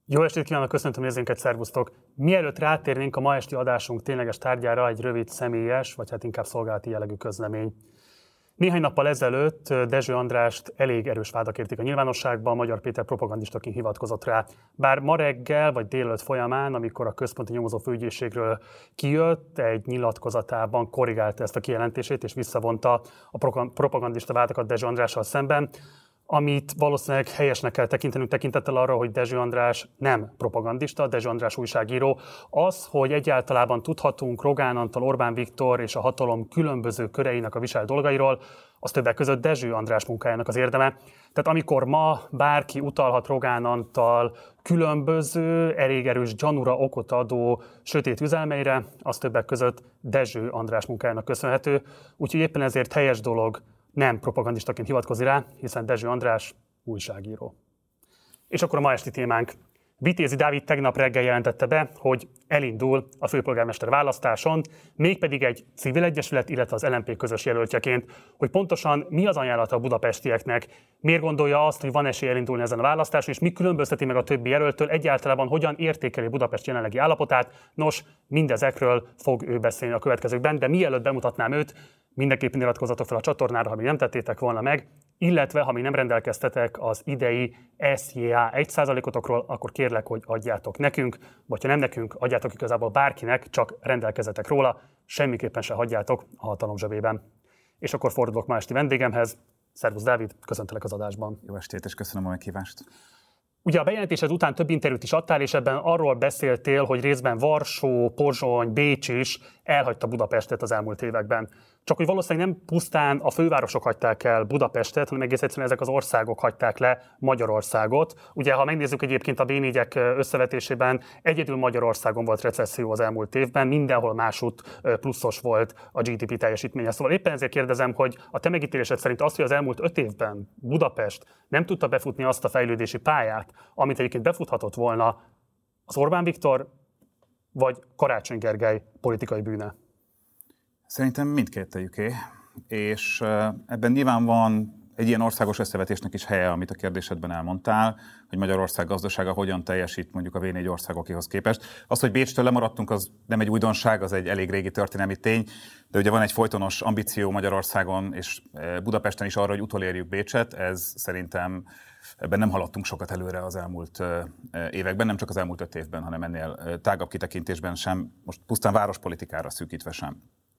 Jó estét kívánok, köszöntöm nézőinket, szervusztok! Mielőtt rátérnénk a ma esti adásunk tényleges tárgyára, egy rövid személyes, vagy hát inkább szolgálati jellegű közlemény. Néhány nappal ezelőtt Dezső Andrást elég erős vádak érték a nyilvánosságban, Magyar Péter propagandistaként hivatkozott rá. Bár ma reggel vagy délelőtt folyamán, amikor a Központi Nyomozó Főügyészségről kijött, egy nyilatkozatában korrigálta ezt a kijelentését és visszavonta a propagandista vádakat Dezső Andrással szemben, amit valószínűleg helyesnek kell tekintenünk tekintettel arra, hogy Dezső András nem propagandista, Dezső András újságíró. Az, hogy egyáltalában tudhatunk Rogán Antal, Orbán Viktor és a hatalom különböző köreinek a viselt dolgairól, az többek között Dezső András munkájának az érdeme. Tehát amikor ma bárki utalhat Rogán Antal különböző, elég erős gyanúra okot adó sötét üzelmeire, az többek között Dezső András munkájának köszönhető. Úgyhogy éppen ezért helyes dolog nem propagandistaként hivatkozni rá, hiszen Dezső András újságíró. És akkor a ma esti témánk. Vitézi Dávid tegnap reggel jelentette be, hogy elindul a főpolgármester választáson, mégpedig egy civil egyesület, illetve az LMP közös jelöltjeként. Hogy pontosan mi az ajánlata a budapestieknek, miért gondolja azt, hogy van esély elindulni ezen a választáson, és mi különbözteti meg a többi jelöltől, egyáltalán hogyan értékeli Budapest jelenlegi állapotát. Nos, mindezekről fog ő beszélni a következőkben, de mielőtt bemutatnám őt, mindenképpen iratkozzatok fel a csatornára, ha még nem tettétek volna meg, illetve ha még nem rendelkeztetek az idei SJA 1%-otokról, akkor kérlek, hogy adjátok nekünk, vagy ha nem nekünk, adjátok igazából bárkinek, csak rendelkezzetek róla, semmiképpen se hagyjátok a hatalom zsebében. És akkor fordulok ma esti vendégemhez. Szervusz Dávid, köszöntelek az adásban. Jó estét, és köszönöm a meghívást. Ugye a bejelentésed után több interjút is adtál, és ebben arról beszéltél, hogy részben Varsó, Pozsony, Bécs is elhagyta Budapestet az elmúlt években. Csak hogy valószínűleg nem pusztán a fővárosok hagyták el Budapestet, hanem egész egyszerűen ezek az országok hagyták le Magyarországot. Ugye, ha megnézzük egyébként a B4-ek összevetésében, egyedül Magyarországon volt recesszió az elmúlt évben, mindenhol másút pluszos volt a GDP teljesítménye. Szóval éppen ezért kérdezem, hogy a te megítélésed szerint azt, hogy az elmúlt 5 évben Budapest nem tudta befutni azt a fejlődési pályát, amit egyébként befuthatott volna, az Orbán Viktor vagy Karácsony Gergely politikai bűne? Szerintem mindkettejüké, és ebben nyilván van egy ilyen országos összevetésnek is helye, amit a kérdésedben elmondtál, hogy Magyarország gazdasága hogyan teljesít mondjuk a V4 országokéhoz képest. Az, hogy Bécstől lemaradtunk, az nem egy újdonság, az egy elég régi történelmi tény, de ugye van egy folytonos ambíció Magyarországon és Budapesten is arra, hogy utolérjük Bécset, ez szerintem ebben nem haladtunk sokat előre az elmúlt években, nem csak az elmúlt 5 évben, hanem ennél tágabb kitekintésben sem, most pusztán várospolitikára szűkítve sem.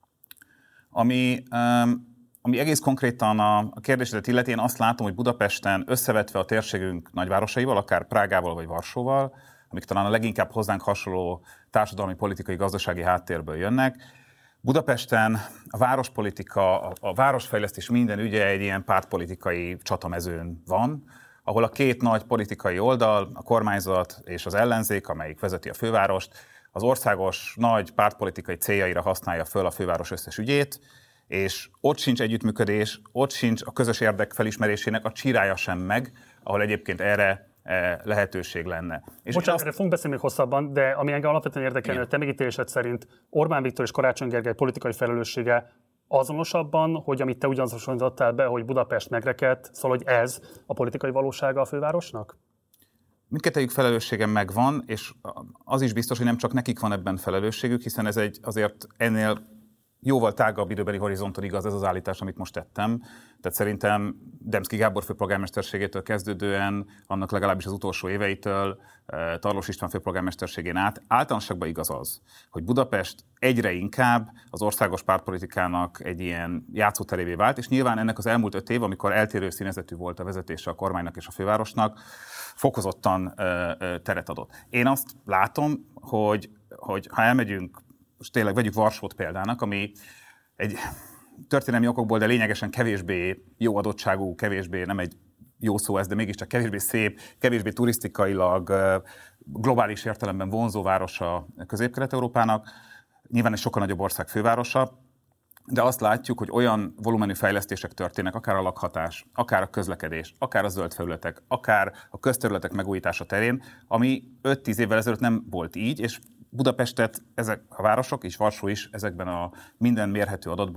Ami egész konkrétan a kérdésedet illeti, én azt látom, hogy Budapesten összevetve a térségünk nagyvárosaival, akár Prágával vagy Varsóval, amik talán a leginkább hozzánk hasonló társadalmi, politikai, gazdasági háttérből jönnek, Budapesten a várospolitika, a városfejlesztés minden ügye egy ilyen pártpolitikai csatamezőn van, ahol a két nagy politikai oldal, a kormányzat és az ellenzék, amelyik vezeti a fővárost, az országos nagy pártpolitikai céljaira használja föl a főváros összes ügyét, és ott sincs együttműködés, ott sincs a közös érdek felismerésének a csirája sem meg, ahol egyébként erre lehetőség lenne. Bocsánat, erre fogunk beszélni még hosszabban, de ami engem alapvetően érdekelne, hogy te megítélésed szerint Orbán Viktor és Karácsony Gergely politikai felelőssége azonosabban, hogy amit te ugyanazonosítottál be, hogy Budapest megrekedt, szóval hogy ez a politikai valósága a fővárosnak? Mindkettőjük felelőssége megvan, és az is biztos, hogy nem csak nekik van ebben felelősségük, hiszen ez azért ennél jóval tágabb időbeli horizonton igaz ez az állítás, amit most tettem. Tehát szerintem Demszky Gábor főpolgármesterségétől kezdődően, annak legalábbis az utolsó éveitől, Tarlós István főpolgármesterségén át, általánosságban igaz az, hogy Budapest egyre inkább az országos pártpolitikának egy ilyen játszóterévé vált, és nyilván ennek az elmúlt 5 év, amikor eltérő színezetű volt a vezetése a kormánynak és a fővárosnak, fokozottan teret adott. Én azt látom, hogy ha elmegyünk, most tényleg vegyük Varsót példának, ami egy történelmi okokból, de lényegesen kevésbé jó adottságú, kevésbé, nem egy jó szó ez, de mégiscsak kevésbé szép, kevésbé turisztikailag, globális értelemben vonzó városa Közép-Kelet-Európának, nyilván egy sokkal nagyobb ország fővárosa, de azt látjuk, hogy olyan volumenű fejlesztések történnek, akár a lakhatás, akár a közlekedés, akár a zöld felületek, akár a közterületek megújítása terén, ami 5-10 évvel ezelőtt nem volt így, és Budapestet ezek a városok és Varsó is ezekben a minden mérhető adatban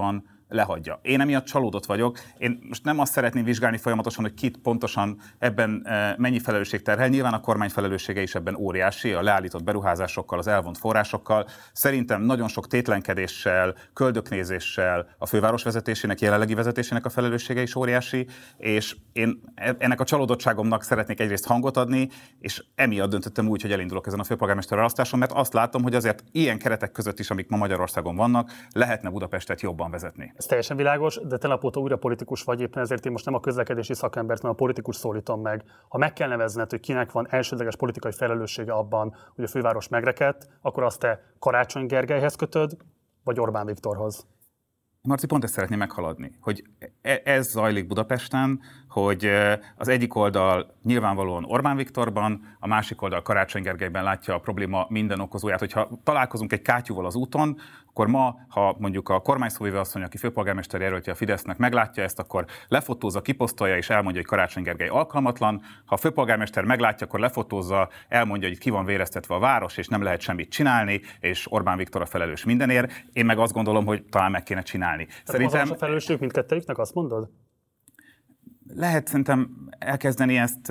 lehagyja. Én emiatt csalódott vagyok. Én most nem azt szeretném vizsgálni folyamatosan, hogy kit pontosan ebben mennyi felelősség terhel. Nyilván a kormány felelőssége is ebben óriási, a leállított beruházásokkal, az elvont forrásokkal. Szerintem nagyon sok tétlenkedéssel, köldöknézéssel a főváros vezetésének, jelenlegi vezetésének a felelőssége is óriási, és én ennek a csalódottságomnak szeretnék egyrészt hangot adni, és emiatt döntöttem úgy, hogy elindulok ezen a főpolgármester választáson, mert azt látom, hogy azért ilyen keretek között is, amik ma Magyarországon vannak, lehetne Budapestet jobban vezetni. Ez teljesen világos, de te napóta újra politikus vagy, éppen ezért én most nem a közlekedési szakembert, hanem a politikus szólítom meg. Ha meg kell nevezned, hogy kinek van elsődleges politikai felelőssége abban, hogy a főváros megrekedt, akkor azt te Karácsony Gergelyhez kötöd, vagy Orbán Viktorhoz? Marci, pont ezt szeretném meghaladni, hogy ez zajlik Budapesten, hogy az egyik oldal nyilvánvalóan Orbán Viktorban, a másik oldal Karácsony Gergelyben látja a probléma minden okozóját. Hogyha találkozunk egy kátyúval az úton, akkor ma, ha mondjuk a kormányszóvivő asszony, aki főpolgármester jelöltje a Fidesznek, meglátja ezt, akkor lefotózza, kiposztolja és elmondja, hogy Karácsony Gergely alkalmatlan. Ha a főpolgármester meglátja, akkor lefotózza, elmondja, hogy ki van véreztetve a város, és nem lehet semmit csinálni, és Orbán Viktor a felelős mindenért. Én meg azt gondolom, hogy talán meg kéne csinálni. Szerintem a felelősség mindkettőjüknek, azt mondod? Lehet szerintem elkezdeni ezt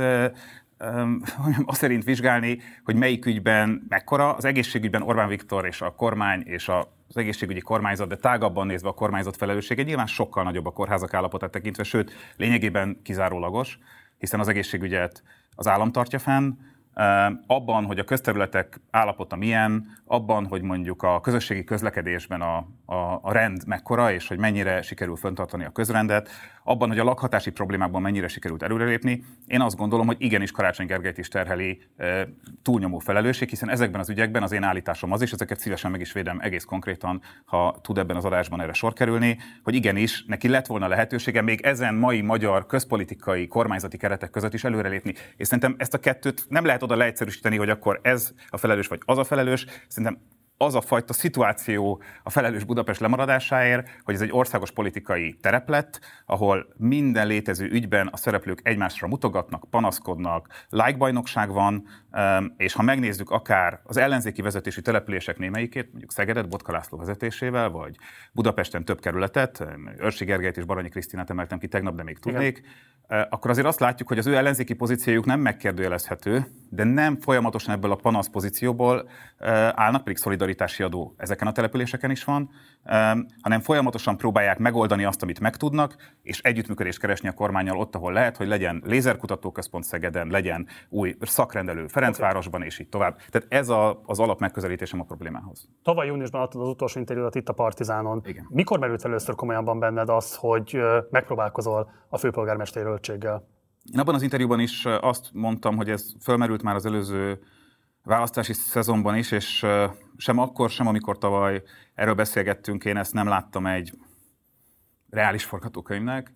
azt szerint vizsgálni, hogy melyik ügyben mekkora. Az egészségügyben Orbán Viktor és a kormány és az egészségügyi kormányzat, de tágabban nézve a kormányzat felelőssége nyilván sokkal nagyobb a kórházak állapotát tekintve, sőt, lényegében kizárólagos, hiszen az egészségügyet az állam tartja fenn. Abban, hogy a közterületek állapota milyen, abban, hogy mondjuk a közösségi közlekedésben a rend mekkora, és hogy mennyire sikerül fenntartani a közrendet, abban, hogy a lakhatási problémákban mennyire sikerült előrelépni, én azt gondolom, hogy igenis Karácsony Gergelyt is terheli túlnyomó felelősség, hiszen ezekben az ügyekben az én állításom az is, ezeket szívesen meg is védem egész konkrétan, ha tud ebben az adásban erre sor kerülni, hogy igenis neki lett volna lehetősége még ezen mai magyar közpolitikai, kormányzati keretek között is előrelépni. És szerintem ezt a kettőt nem lehet oda leegyszerűsíteni, hogy akkor ez a felelős vagy az a felelős. Szerintem az a fajta szituáció a felelős Budapest lemaradásáért, hogy ez egy országos politikai terep lett, ahol minden létező ügyben a szereplők egymásra mutogatnak, panaszkodnak, lájkbajnokság van, és ha megnézzük akár az ellenzéki vezetésű települések némelyikét, mondjuk Szegedet, Botka László vezetésével, vagy Budapesten több kerületet, Őrsi Gergelyt és Baranyi Krisztinát emeltem ki tegnap, de még tudnék, akkor azért azt látjuk, hogy az ő ellenzéki pozíciójuk nem megkérdőjelezhető, de nem folyamatosan ebből a panasz pozícióból állnak, pedig szolidaritási adó ezeken a településeken is van, hanem folyamatosan próbálják megoldani azt, amit megtudnak, és együttműködést keresni a kormánnyal ott, ahol lehet, hogy legyen lézerkutatóközpont Szegeden, legyen új szakrendelő Ferencvárosban, és így tovább. Tehát ez az alap megközelítésem a problémához. Tavaly júniusban adtad az utolsó interjúdat itt a Partizánon. Igen. Mikor merült először komolyan benned az, hogy megpróbálkozol a főpolgármester jelöltséggel? Én abban az interjúban is azt mondtam, hogy ez fölmerült már az előző választási szezonban is, és sem akkor, sem amikor tavaly erről beszélgettünk, én ezt nem láttam egy reális forgatókönyvnek.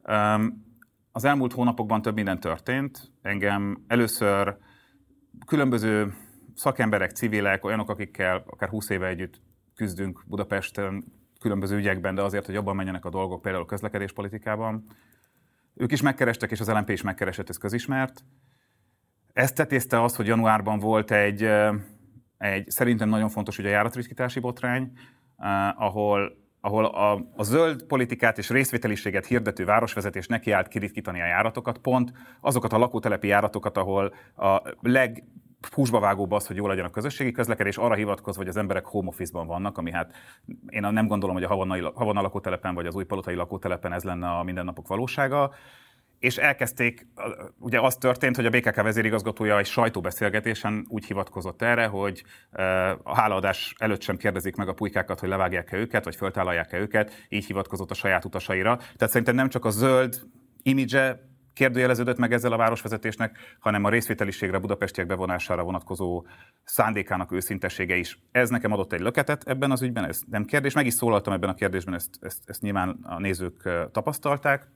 Az elmúlt hónapokban több minden történt. Engem először különböző szakemberek, civilek, olyanok, akikkel akár 20 éve együtt küzdünk Budapesten különböző ügyekben, de azért, hogy jobban menjenek a dolgok, például a közlekedéspolitikában. Ők is megkerestek, és az LMP is megkeresett, ez közismert. Ezt tetézte az, hogy januárban volt egy szerintem nagyon fontos ugye a járatritkítási botrány, ahol a zöld politikát és részvételiséget hirdető városvezetés nekiállt kiritkítani a járatokat, pont azokat a lakótelepi járatokat, ahol a húsba vágóbb az, hogy jól legyen a közösségi közlekedés, arra hivatkozva, hogy az emberek home office-ban vannak, ami hát én nem gondolom, hogy a Havana lakótelepen vagy az Újpalotai lakótelepen ez lenne a mindennapok valósága. És elkezdték, ugye az történt, hogy a BKK vezérigazgatója egy sajtóbeszélgetésen úgy hivatkozott erre, hogy a hálaadás előtt sem kérdezik meg a pulykákat, hogy levágják-e őket, vagy föltállalják-e őket, így hivatkozott a saját utasaira. Tehát szerintem nem csak a zöld imidzse kérdőjeleződött meg ezzel a városvezetésnek, hanem a részvételiségre, budapestiek bevonására vonatkozó szándékának őszintessége is. Ez nekem adott egy löketet ebben az ügyben, ez nem kérdés. Meg is szólaltam ebben a kérdésben, ezt nyilván a nézők tapasztalták.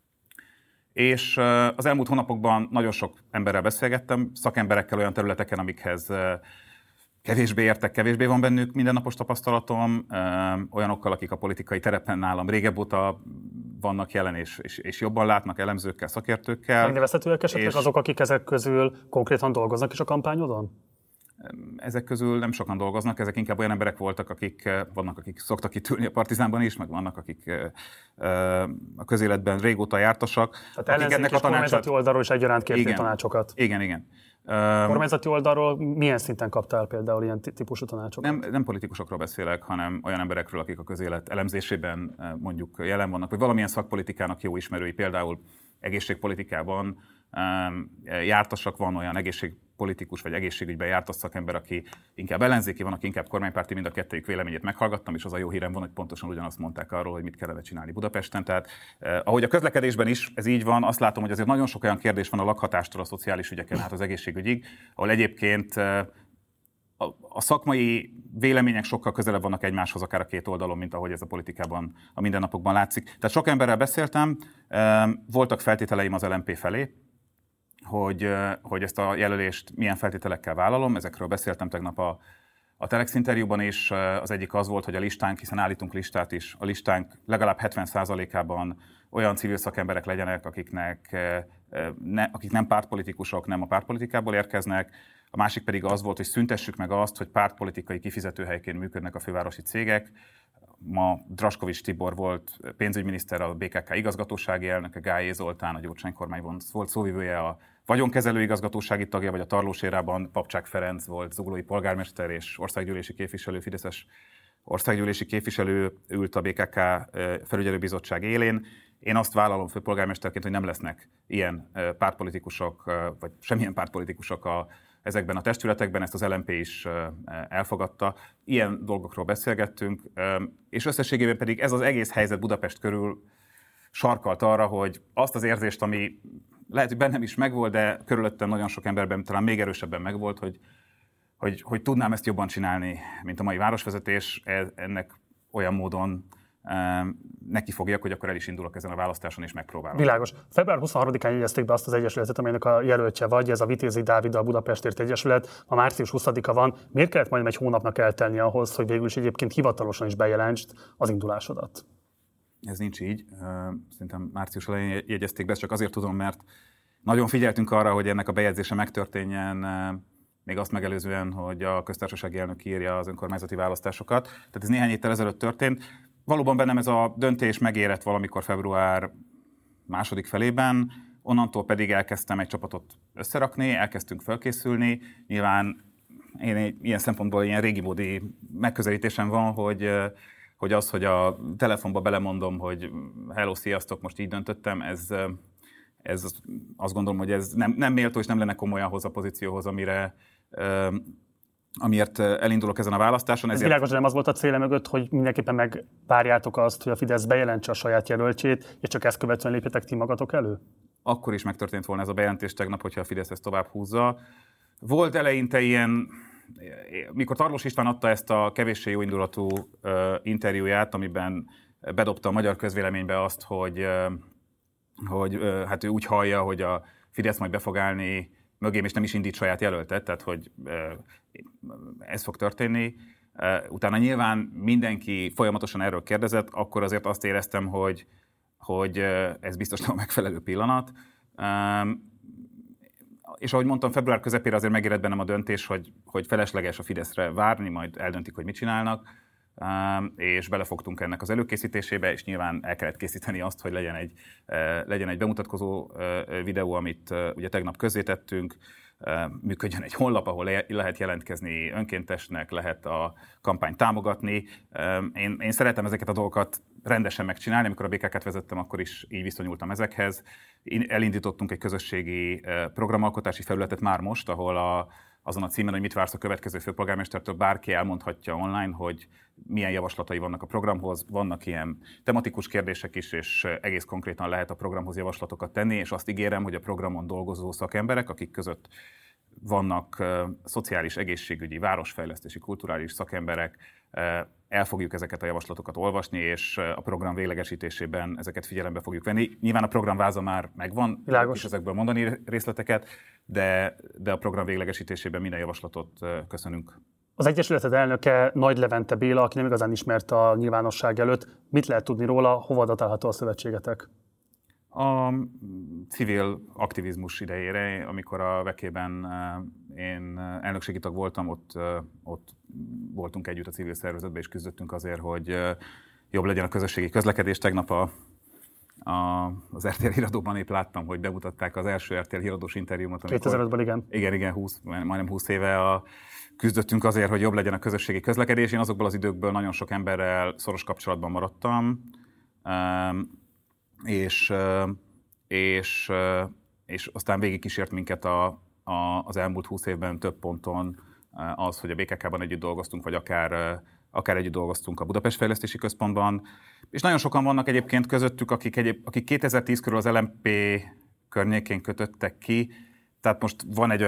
És az elmúlt hónapokban nagyon sok emberrel beszélgettem, szakemberekkel olyan területeken, amikhez kevésbé értek, kevésbé van bennük mindennapos tapasztalatom, olyanokkal, akik a politikai terepen nálam régebb óta vannak jelen, és jobban látnak, elemzőkkel, szakértőkkel. Megnevezhetőek esetleg azok, akik ezek közül konkrétan dolgoznak is a kampányodon? Ezek közül nem sokan dolgoznak, ezek inkább olyan emberek voltak, vannak, akik szoktak itt ülni a Partizánban is, meg vannak, akik a közéletben régóta jártasak. Tehát ellenzék és kormányzati oldalról is egyaránt kértél tanácsokat. Igen. Kormányzati oldalról milyen szinten kaptál például ilyen típusú tanácsokat? Nem politikusokról beszélek, hanem olyan emberekről, akik a közélet elemzésében mondjuk jelen vannak, vagy valamilyen szakpolitikának jó ismerői, például egészségpolitikában jártasak, van olyan egészségpolitikus vagy egészségügyben jártas szakember, aki inkább ellenzéki van, aki inkább kormánypárti, mind a kettőjük véleményét meghallgattam, és az a jó hírem van, hogy pontosan ugyanazt mondták arról, hogy mit kellene csinálni Budapesten. Tehát ahogy a közlekedésben is ez így van, azt látom, hogy azért nagyon sok olyan kérdés van a lakhatástól a szociális ügyeken át az egészségügyig, ahol egyébként a szakmai vélemények sokkal közelebb vannak egymáshoz, akár a két oldalon, mint ahogy ez a politikában, a mindennapokban látszik. Tehát sok emberrel beszéltem, voltak feltételeim az LMP felé, hogy ezt a jelölést milyen feltételekkel vállalom, ezekről beszéltem tegnap a Telex interjúban is. Az egyik az volt, hogy a listánk, hiszen állítunk listát is, a listánk legalább 70%-ában olyan civil szakemberek legyenek, akik nem pártpolitikusok, nem a pártpolitikából érkeznek. A másik pedig az volt, hogy szüntessük meg azt, hogy pártpolitikai kifizetőhelyként működnek a fővárosi cégek. Ma Draskovics Tibor volt pénzügyminiszter, a BKK igazgatósági elnöke, Gályé Zoltán, a Gyurcsány kormányban volt szóvivője, a vagyonkezelő igazgatósági tagja, vagy a Tarlós érában Papcsák Ferenc volt zuglói polgármester és országgyűlési képviselő, fideszes országgyűlési képviselő ült a BKK felügyelőbizottság élén. Én azt vállalom főpolgármesterként, hogy nem lesznek ilyen pártpolitikusok, vagy semmilyen pártpolitikusok ezekben a testületekben, ezt az LMP is elfogadta. Ilyen dolgokról beszélgettünk, és összességében pedig ez az egész helyzet Budapest körül sarkalt arra, hogy azt az érzést, ami lehet, hogy bennem is megvolt, de körülöttem nagyon sok emberben talán még erősebben megvolt, hogy tudnám ezt jobban csinálni, mint a mai városvezetés, ennek olyan módon neki fogjak, hogy akkor el is indulok ezen a választáson és megpróbálom. Világos. Február 23-án jegyezték be azt az egyesületet, amelynek a jelöltje vagy, ez a Vitézi Dávid, a Budapestért Egyesület, a március 20-a van. Miért kellett majdnem egy hónapnak eltelni ahhoz, hogy végül is egyébként hivatalosan is bejelentsd az indulásodat? Ez nincs így. Szerintem március elején jegyezték be, csak azért tudom, mert nagyon figyeltünk arra, hogy ennek a bejegyzése megtörténjen, még azt megelőzően, hogy a köztársasági elnök írja az önkormányzati választásokat. Tehát ez néhány héttel ezelőtt történt. Valóban bennem ez a döntés megérett valamikor február második felében, onnantól pedig elkezdtem egy csapatot összerakni, elkezdtünk felkészülni. Nyilván én ilyen szempontból ilyen régimódi megközelítésem van, hogy hogy a telefonba belemondom, hogy hello, sziasztok, most így döntöttem, ez azt gondolom, hogy ez nem méltó és nem lenne komoly ahhoz a pozícióhoz, amiért elindulok ezen a választáson. Ez világos, nem az volt a célja mögött, hogy mindenképpen megvárjátok azt, hogy a Fidesz bejelentse a saját jelöltjét, és csak ezt követően lépjetek ti magatok elő? Akkor is megtörtént volna ez a bejelentés tegnap, hogyha a Fidesz ezt tovább húzza. Volt eleinte ilyen, mikor Tarlós István adta ezt a kevéssé jó indulatú interjúját, amiben bedobta a magyar közvéleménybe azt, hogy hát ő úgy hallja, hogy a Fidesz majd be fog állni mögém, és nem is indít saját jelöltet, tehát hogy ez fog történni. Utána nyilván mindenki folyamatosan erről kérdezett, akkor azért azt éreztem, hogy ez biztos nem a megfelelő pillanat. És ahogy mondtam, február közepére azért megérett bennem a döntés, hogy felesleges a Fideszre várni, majd eldöntik, hogy mit csinálnak, és belefogtunk ennek az előkészítésébe, és nyilván el kellett készíteni azt, hogy legyen egy bemutatkozó videó, amit ugye tegnap közzétettünk, működjön egy honlap, ahol lehet jelentkezni önkéntesnek, lehet a kampányt támogatni. Én szeretem ezeket a dolgokat rendesen megcsinálni, amikor a BKK-t vezettem, akkor is így viszonyultam ezekhez. Elindítottunk egy közösségi programalkotási felületet már most, ahol azon a címen, hogy mit vársz a következő főpolgármestertől, bárki elmondhatja online, hogy milyen javaslatai vannak a programhoz, vannak ilyen tematikus kérdések is, és egész konkrétan lehet a programhoz javaslatokat tenni, és azt ígérem, hogy a programon dolgozó szakemberek, akik között vannak szociális, egészségügyi, városfejlesztési, kulturális szakemberek, el fogjuk ezeket a javaslatokat olvasni, és a program véglegesítésében ezeket figyelembe fogjuk venni. Nyilván a programváza már megvan, és ezekből mondani részleteket, de a program véglegesítésében minden javaslatot köszönünk. Az Egyesületed elnöke Nagy Levente Béla, aki nem igazán ismert a nyilvánosság előtt. Mit lehet tudni róla, hova datálható a szövetségetek? A civil aktivizmus idejére, amikor a Vekében én elnökségi tag voltam, ott voltunk együtt a civil szervezetben, és küzdöttünk azért, hogy jobb legyen a közösségi közlekedés. Tegnap az RTL híradóban épp láttam, hogy bemutatták az első RTL híradós interjúmat. 2005-ben, igen. Igen, majdnem 20 éve küzdöttünk azért, hogy jobb legyen a közösségi közlekedés. Én azokból az időkből nagyon sok emberrel szoros kapcsolatban maradtam, és aztán végigkísért minket az elmúlt 20 évben több ponton az, hogy a BKK-ban együtt dolgoztunk, vagy akár együtt dolgoztunk a Budapest Fejlesztési Központban. És nagyon sokan vannak egyébként közöttük, akik 2010 körül az LMP környékén kötöttek ki. Tehát most van egy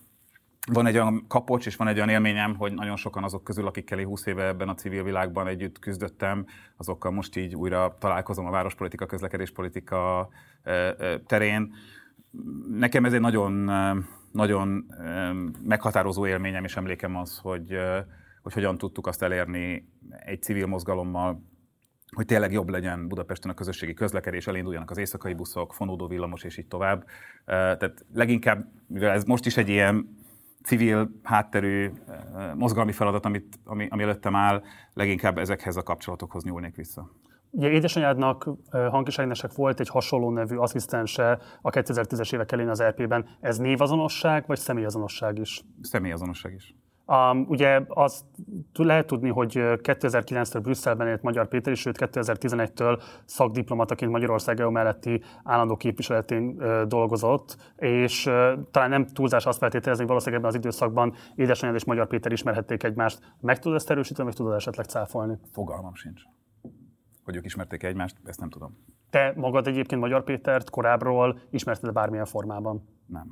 olyan kapocs, és van egy olyan élményem, hogy nagyon sokan azok közül, akikkel én 20 éve ebben a civil világban együtt küzdöttem, azokkal most így újra találkozom a várospolitika, közlekedéspolitika terén. Nekem ez egy nagyon meghatározó élményem és emlékem az, hogy hogyan tudtuk azt elérni egy civil mozgalommal, hogy tényleg jobb legyen Budapesten a közösségi közlekedés, elinduljanak az éjszakai buszok, fonódó villamos és így tovább. Tehát leginkább, mivel ez most is egy ilyen civil hátterű mozgalmi feladat, ami előttem áll, leginkább ezekhez a kapcsolatokhoz nyúlnék vissza. Ugye édesanyádnak, Hankis Ágnesnek volt egy hasonló nevű asszisztense a 2010-es évek elején az RP-ben. Ez névazonosság vagy személyazonosság is? Személyazonosság is. Ugye azt lehet tudni, hogy 2009-től Brüsszelben élt Magyar Péter, és sőt 2011-től szakdiplomataként Magyarország EU melletti állandó képviseletén dolgozott, és talán nem túlzás azt feltételezni, hogy valószínűleg ebben az időszakban édesanyád és Magyar Péter ismerhették egymást. Meg tudod ezt erősíteni, vagy tudod esetleg cáfolni? Fogalmam sincs. Hogy ők ismerték egymást, ezt nem tudom. Te magad egyébként Magyar Pétert korábbról ismerted bármilyen formában? Nem.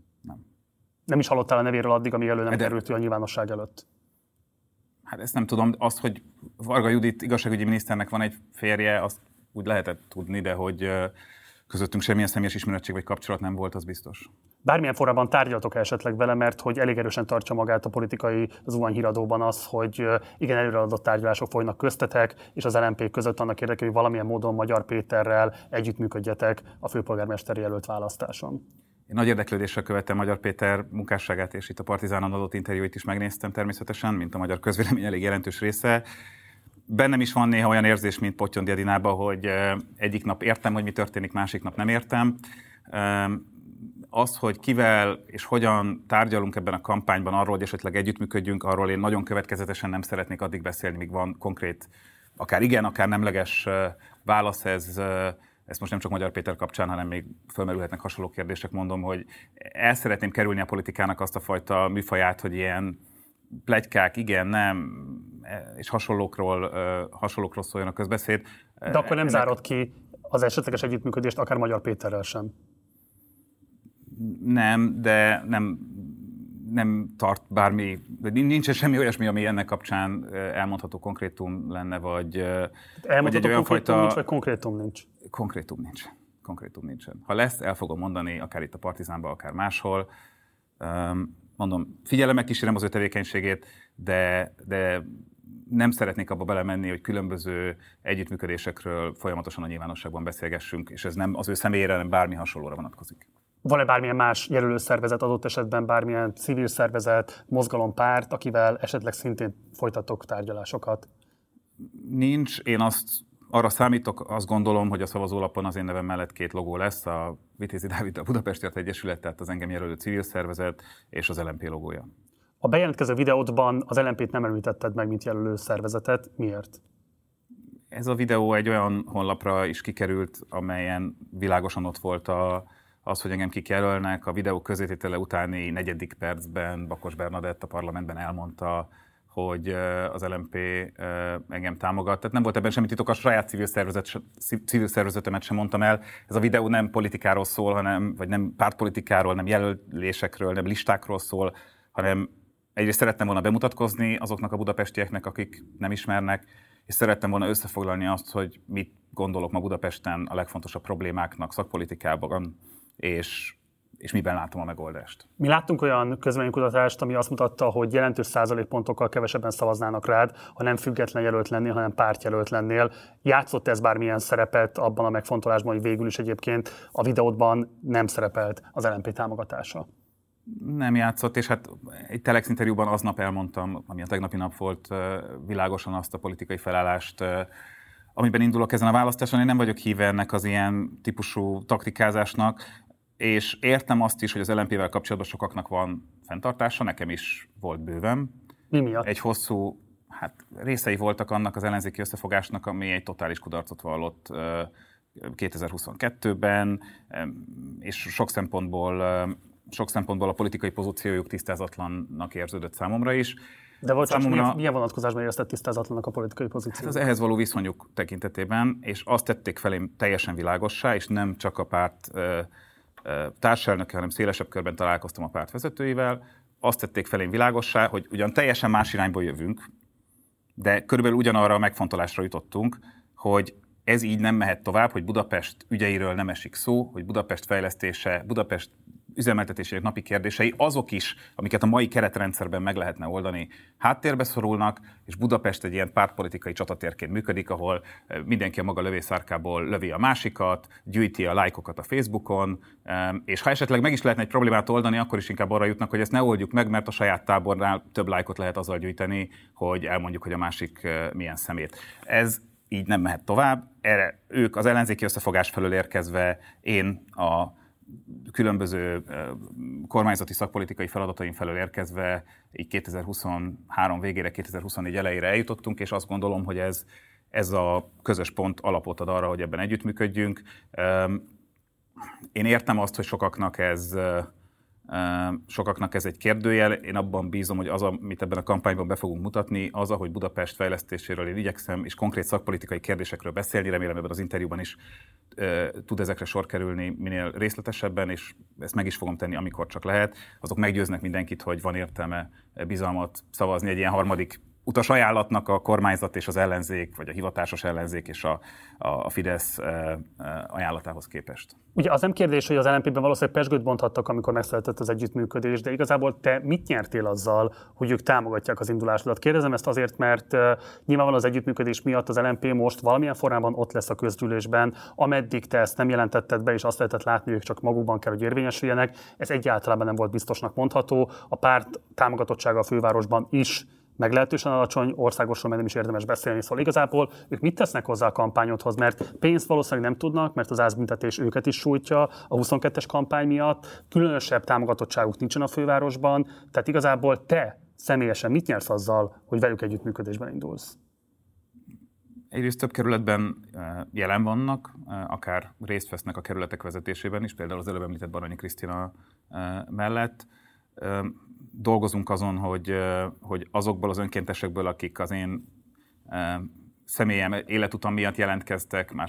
Nem is hallottál a nevéről addig, amíg elő nem került a nyilvánosság előtt? Hát ezt nem tudom. Azt, hogy Varga Judit igazságügyi miniszternek van egy férje, azt úgy lehetett tudni, de hogy közöttünk semmilyen személyes ismerettség vagy kapcsolat nem volt, az biztos. Bármilyen formában tárgyaltok esetleg vele, mert hogy elég erősen tartja magát a politikai zuhanyhíradóban az, hogy igen, előreadott tárgyalások folynak köztetek, és az LMP között annak érdekében, hogy valamilyen módon Magyar Péterrel együttműködjetek a főpolgármesteri jelölt választáson. Én nagy érdeklődéssel követtem Magyar Péter munkásságát, és itt a Partizánon adott interjúit is megnéztem természetesen, mint a magyar közvélemény elég jelentős része. Bennem is van néha olyan érzés, mint Pottyondi Edinában, hogy egyik nap értem, hogy mi történik, másik nap nem értem. Az, hogy kivel és hogyan tárgyalunk ebben a kampányban arról, hogy esetleg együttműködjünk, arról én nagyon következetesen nem szeretnék addig beszélni, míg van konkrét, akár igen, akár nemleges válasz. Ezt most nem csak Magyar Péter kapcsán, hanem még fölmerülhetnek hasonló kérdések, mondom, hogy el szeretném kerülni a politikának azt a fajta műfaját, hogy ilyen pletykák, igen, nem, és hasonlókról szóljon a közbeszéd. De akkor nem zárod ki az esetleges együttműködést akár Magyar Péterrel sem? Nem, de nem tart bármi, nincsen semmi olyasmi, ami ennek kapcsán elmondható konkrétum lenne, vagy egy olyan fajta... nincs, vagy konkrétum nincs? Konkrétum nincsen. Ha lesz, el fogom mondani, akár itt a Partizánban, akár máshol. Mondom, figyelemmel kísérem az ő tevékenységét, de nem szeretnék abba belemenni, hogy különböző együttműködésekről folyamatosan a nyilvánosságban beszélgessünk, és ez nem az ő személyére, hanem bármi hasonlóra vonatkozik. Van-e bármilyen más jelölőszervezet, adott esetben bármilyen civil szervezet, mozgalompárt, akivel esetleg szintén folytatok tárgyalásokat? Nincs. Én arra számítok, azt gondolom, hogy a szavazólapon az én nevem mellett 2 logó lesz, a Vitézi Dávid, a Budapestért Egyesület, tehát az engem jelölő civil szervezet, és az LMP logója. A bejelentkező videódban az LMP-t nem említetted meg, mint jelölő szervezetet. Miért? Ez a videó egy olyan honlapra is kikerült, amelyen világosan ott volt az, hogy engem kik jelölnek. A videó közvetétele utáni 4. percben Bakos Bernadett a parlamentben elmondta, hogy az LMP engem támogat. Tehát nem volt ebben semmi titok, a saját civil szervezetemet sem mondtam el. Ez a videó nem politikáról szól, vagy nem pártpolitikáról, nem jelölésekről, nem listákról szól, hanem egyrészt szerettem volna bemutatkozni azoknak a budapestieknek, akik nem ismernek, és szerettem volna összefoglalni azt, hogy mit gondolok ma Budapesten a legfontosabb problémáknak szakpolitikában, és és miben látom a megoldást. Mi láttunk olyan közvéleménykutatást, ami azt mutatta, hogy jelentős százalékpontokkal kevesebben szavaznának rád, ha nem független jelölt lennél, hanem pártjelölt lennél. Játszott ez bármilyen szerepet abban a megfontolásban, hogy végül is egyébként a videódban nem szerepelt az LMP támogatása? Nem játszott, és hát egy Telex interjúban aznap elmondtam, ami a tegnapi nap volt, világosan azt a politikai felállást, amiben indulok ezen a választáson. Én nem vagyok híve ennek az ilyen típusú taktikázásnak, és értem azt is, hogy az LMP-vel kapcsolatban sokaknak van fenntartása, nekem is volt bőven. Mi miatt? Egy hosszú, részei voltak annak az ellenzéki összefogásnak, ami egy totális kudarcot vallott 2022-ben, és sok szempontból a politikai pozíciójuk tisztázatlannak érződött számomra is. De milyen vonatkozásban érezted tisztázatlannak a politikai pozíciót? Hát az ehhez való viszonyuk tekintetében, és azt tették felém teljesen világossá, és nem csak a párt társelnöke, hanem szélesebb körben találkoztam a párt vezetőivel, azt tették felém világossá, hogy ugyan teljesen más irányból jövünk, de körülbelül ugyanarra a megfontolásra jutottunk, hogy ez így nem mehet tovább, hogy Budapest ügyeiről nem esik szó, hogy Budapest fejlesztése, Budapest üzemeltetésének napi kérdései, azok is, amiket a mai keretrendszerben meg lehetne oldani, háttérbe szorulnak, és Budapest egy ilyen pártpolitikai csatatérként működik, ahol mindenki a maga lövészárkából lövi a másikat, gyűjti a lájkokat a Facebookon, és ha esetleg meg is lehetne egy problémát oldani, akkor is inkább arra jutnak, hogy ezt ne oldjuk meg, mert a saját tábornál több lájkot lehet azzal gyűjteni, hogy elmondjuk, hogy a másik milyen szemét. Ez így nem mehet tovább. Erre ők az ellenzéki összefogás felől érkezve, én a különböző kormányzati szakpolitikai feladataim felől érkezve így 2023 végére, 2024 elejére eljutottunk, és azt gondolom, hogy ez a közös pont alapot ad arra, hogy ebben együttműködjünk. Én értem azt, hogy sokaknak ez egy kérdőjel. Én abban bízom, hogy az, amit ebben a kampányban be fogunk mutatni, az, ahogy Budapest fejlesztéséről én igyekszem, és konkrét szakpolitikai kérdésekről beszélni, remélem ebben az interjúban is tud ezekre sor kerülni minél részletesebben, és ezt meg is fogom tenni, amikor csak lehet. Azok meggyőznek mindenkit, hogy van értelme bizalmat szavazni egy ilyen harmadik utas ajánlatnak a kormányzat és az ellenzék, vagy a hivatásos ellenzék és a Fidesz ajánlatához képest. Ugye az nem kérdés, hogy az LMP-ben valószínűleg pezsgőt bonthattak, amikor megszületett az együttműködés, de igazából te mit nyertél azzal, hogy ők támogatják az indulásodat? Kérdezem ezt azért, mert nyilvánvalóan az együttműködés miatt az LMP most valamilyen formában ott lesz a közgyűlésben, ameddig te ezt nem jelentetted be, és azt lehetett látni, hogy ők csak magukban kell, hogy érvényesüljenek. Ez egyáltalán nem volt biztosnak mondható. A párt támogatottsága a fővárosban is meglehetősen alacsony, országosról meg nem is érdemes beszélni, szóval igazából ők mit tesznek hozzá a kampányodhoz, mert pénzt valószínűleg nem tudnak, mert az ázbüntetés őket is sújtja a 22-es kampány miatt, különösebb támogatottságuk nincsen a fővárosban, tehát igazából te személyesen mit nyersz azzal, hogy velük együttműködésben indulsz? Egyrészt több kerületben jelen vannak, akár részt vesznek a kerületek vezetésében is, például az előbb említett Baranyi Krisztina mellett. Dolgozunk azon, hogy azokból az önkéntesekből, akik az én személyem életutam miatt jelentkeztek, már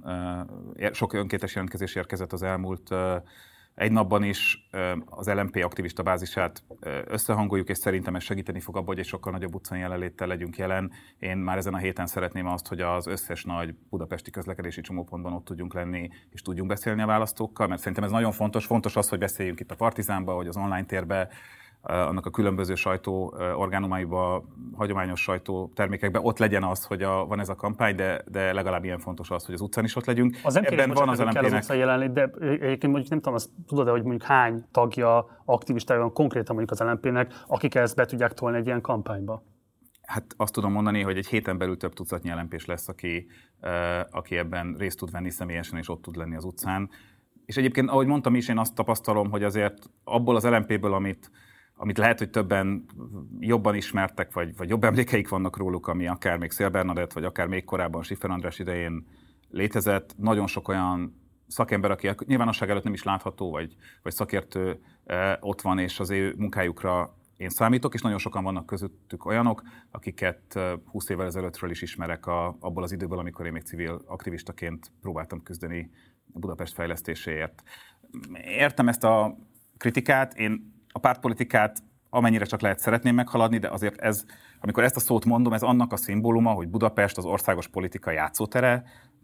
sok önkéntes jelentkezés érkezett az elmúlt egy napban is, az LMP aktivista bázisát összehangoljuk, és szerintem ez segíteni fog abban, hogy egy sokkal nagyobb utcai jelenléttel legyünk jelen. Én már ezen a héten szeretném azt, hogy az összes nagy budapesti közlekedési csomópontban ott tudjunk lenni, és tudjunk beszélni a választókkal, mert szerintem ez nagyon fontos. Fontos az, hogy beszéljünk itt a Partizánba, vagy az online térbe, annak a különböző sajtó orgánumáiba, hagyományos sajtó termékekben ott legyen az, hogy van ez a kampány, de legalább ilyen fontos az, hogy az utcán is ott legyünk. Az nem kérdés, van az LMP-nek. Az utcai jelenlét, de egyébként mondjuk nem tudom, azt tudod-e, hogy mondjuk hány tagja, aktivistája van konkrétan mondjuk az LMP-nek, akik ezt be tudják tolni egy ilyen kampányba? Hát azt tudom mondani, hogy egy héten belül több tucatnyi LMP-s lesz, aki ebben részt tud venni személyesen, és ott tud lenni az utcán. És egyébként, ahogy mondtam is, én azt tapasztalom, hogy azért abból az LMP-ből, amit lehet, hogy többen jobban ismertek, vagy jobb emlékeik vannak róluk, ami akár még Széll Bernadett, vagy akár még korábban Schiffer András idején létezett. Nagyon sok olyan szakember, aki nyilvánosság előtt nem is látható, vagy szakértő ott van, és az ő munkájukra én számítok, és nagyon sokan vannak közöttük olyanok, akiket 20 évvel ezelőttről is ismerek abból az időből, amikor én még civil aktivistaként próbáltam küzdeni Budapest fejlesztéséért. Értem ezt a kritikát, én a pártpolitikát amennyire csak lehet szeretném meghaladni, de azért amikor ezt a szót mondom, ez annak a szimbóluma, hogy Budapest az országos politika játszótere. Most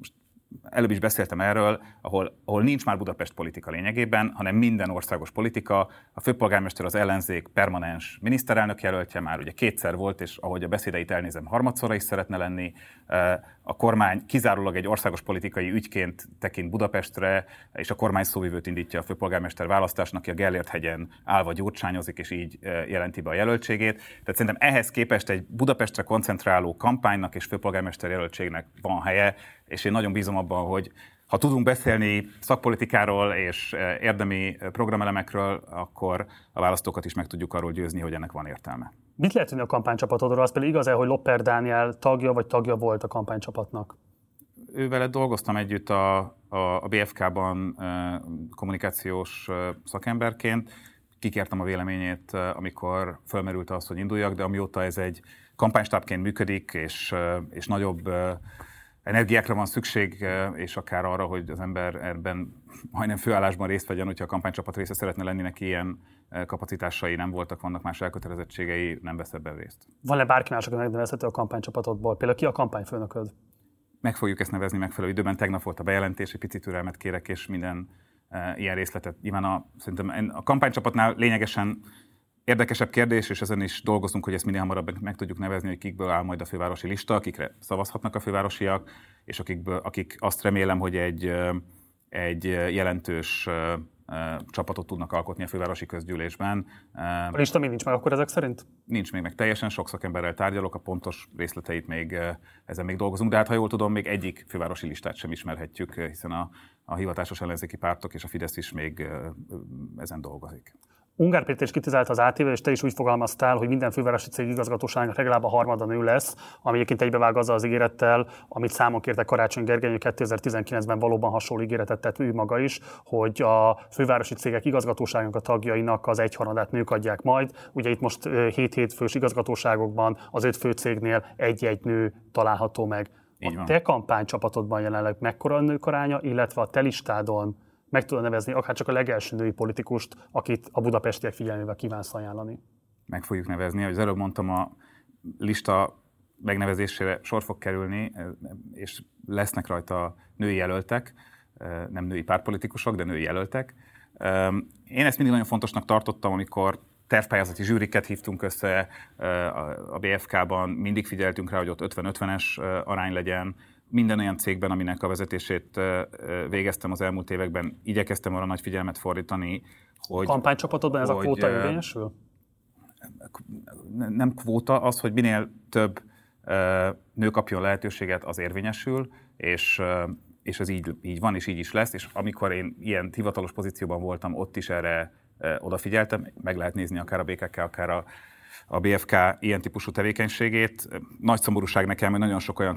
előbb is beszéltem erről, ahol nincs már Budapest politika lényegében, hanem minden országos politika. A főpolgármester az ellenzék permanens miniszterelnök jelöltje, már ugye kétszer volt, és ahogy a beszédeit elnézem, harmadszorra is szeretne lenni. A kormány kizárólag egy országos politikai ügyként tekint Budapestre, és a kormány szóvivőt indítja a főpolgármester választásnak, aki a Gellért-hegyen állva gyurcsányozik, és így jelenti be a jelöltségét. Tehát szerintem ehhez képest egy Budapestre koncentráló kampánynak és főpolgármester jelöltségnek van helye, és én nagyon bízom abban, hogy ha tudunk beszélni szakpolitikáról és érdemi programelemekről, akkor a választókat is meg tudjuk arról győzni, hogy ennek van értelme. Mit lehet tudni a kampánycsapatodról? Az pedig igaz-e, hogy Lopper Dániel tagja vagy tagja volt a kampánycsapatnak? Ővele dolgoztam együtt a BFK-ban kommunikációs szakemberként. Kikértem a véleményét, amikor fölmerült az, hogy induljak, de amióta ez egy kampánystábként működik, és nagyobb energiákra van szükség, és akár arra, hogy az ember ebben majdnem főállásban részt vegyen, hogyha a kampánycsapat része szeretne lenni, neki ilyen kapacitásai nem voltak, vannak más elkötelezettségei, nem vesz ebben részt. Van-e bárki más, aki megnevezhető a kampánycsapatodból? Például ki a kampányfőnököd? Meg fogjuk ezt nevezni megfelelő időben. Tegnap volt a bejelentés, egy picit türelmet kérek, és minden ilyen részletet. Nyilván szerintem a kampánycsapatnál lényegesen érdekesebb kérdés, és ezen is dolgozunk, hogy ezt minél hamarabb meg tudjuk nevezni, hogy kikből áll majd a fővárosi lista, akikre szavazhatnak a fővárosiak, és akik azt remélem, hogy egy jelentős csapatot tudnak alkotni a fővárosi közgyűlésben. A lista még nincs meg akkor ezek szerint? Nincs még meg teljesen, sok szakemberrel tárgyalok, a pontos részleteit ezen még dolgozunk, de hát ha jól tudom, még egyik fővárosi listát sem ismerhetjük, hiszen a hivatásos ellenzéki pártok és a Fidesz is még ezen dolgozik. Ungár Péter is kritizálta az ATV, és te is úgy fogalmaztál, hogy minden fővárosi cég igazgatóságnak legalább a harmada nő lesz, ami egyébként egybevág azzal az ígérettel, amit számon kérte Karácsony Gergely, 2019-ben valóban hasonló ígéretet tett ő maga is, hogy a fővárosi cégek igazgatóságnak a tagjainak az egyharmadát nők adják majd. Ugye itt most 7 fős igazgatóságokban az 5 fő cégnél egy-egy nő található meg. A te kampánycsapatodban jelenleg mekkora a nők aránya, illetve a te listádon meg tudod nevezni akár csak a legelső női politikust, akit a budapestiek figyelmével kívánsz ajánlani? Meg fogjuk nevezni, ahogy az előbb mondtam, a lista megnevezésére sor fog kerülni, és lesznek rajta női jelöltek, nem női pártpolitikusok, de női jelöltek. Én ezt mindig nagyon fontosnak tartottam, amikor tervpályázati zsűriket hívtunk össze a BFK-ban, mindig figyeltünk rá, hogy ott 50-50-es arány legyen. Minden olyan cégben, aminek a vezetését végeztem az elmúlt években, igyekeztem arra nagy figyelmet fordítani, hogy... A kampánycsapatodban ez a kvóta érvényesül? Nem kvóta, az, hogy minél több nő kapjon lehetőséget, az érvényesül, és ez így van, és így is lesz, és amikor én ilyen hivatalos pozícióban voltam, ott is erre odafigyeltem, meg lehet nézni akár a BKK, akár a BFK ilyen típusú tevékenységét. Nagy szomorúság nekem, hogy nagyon sok olyan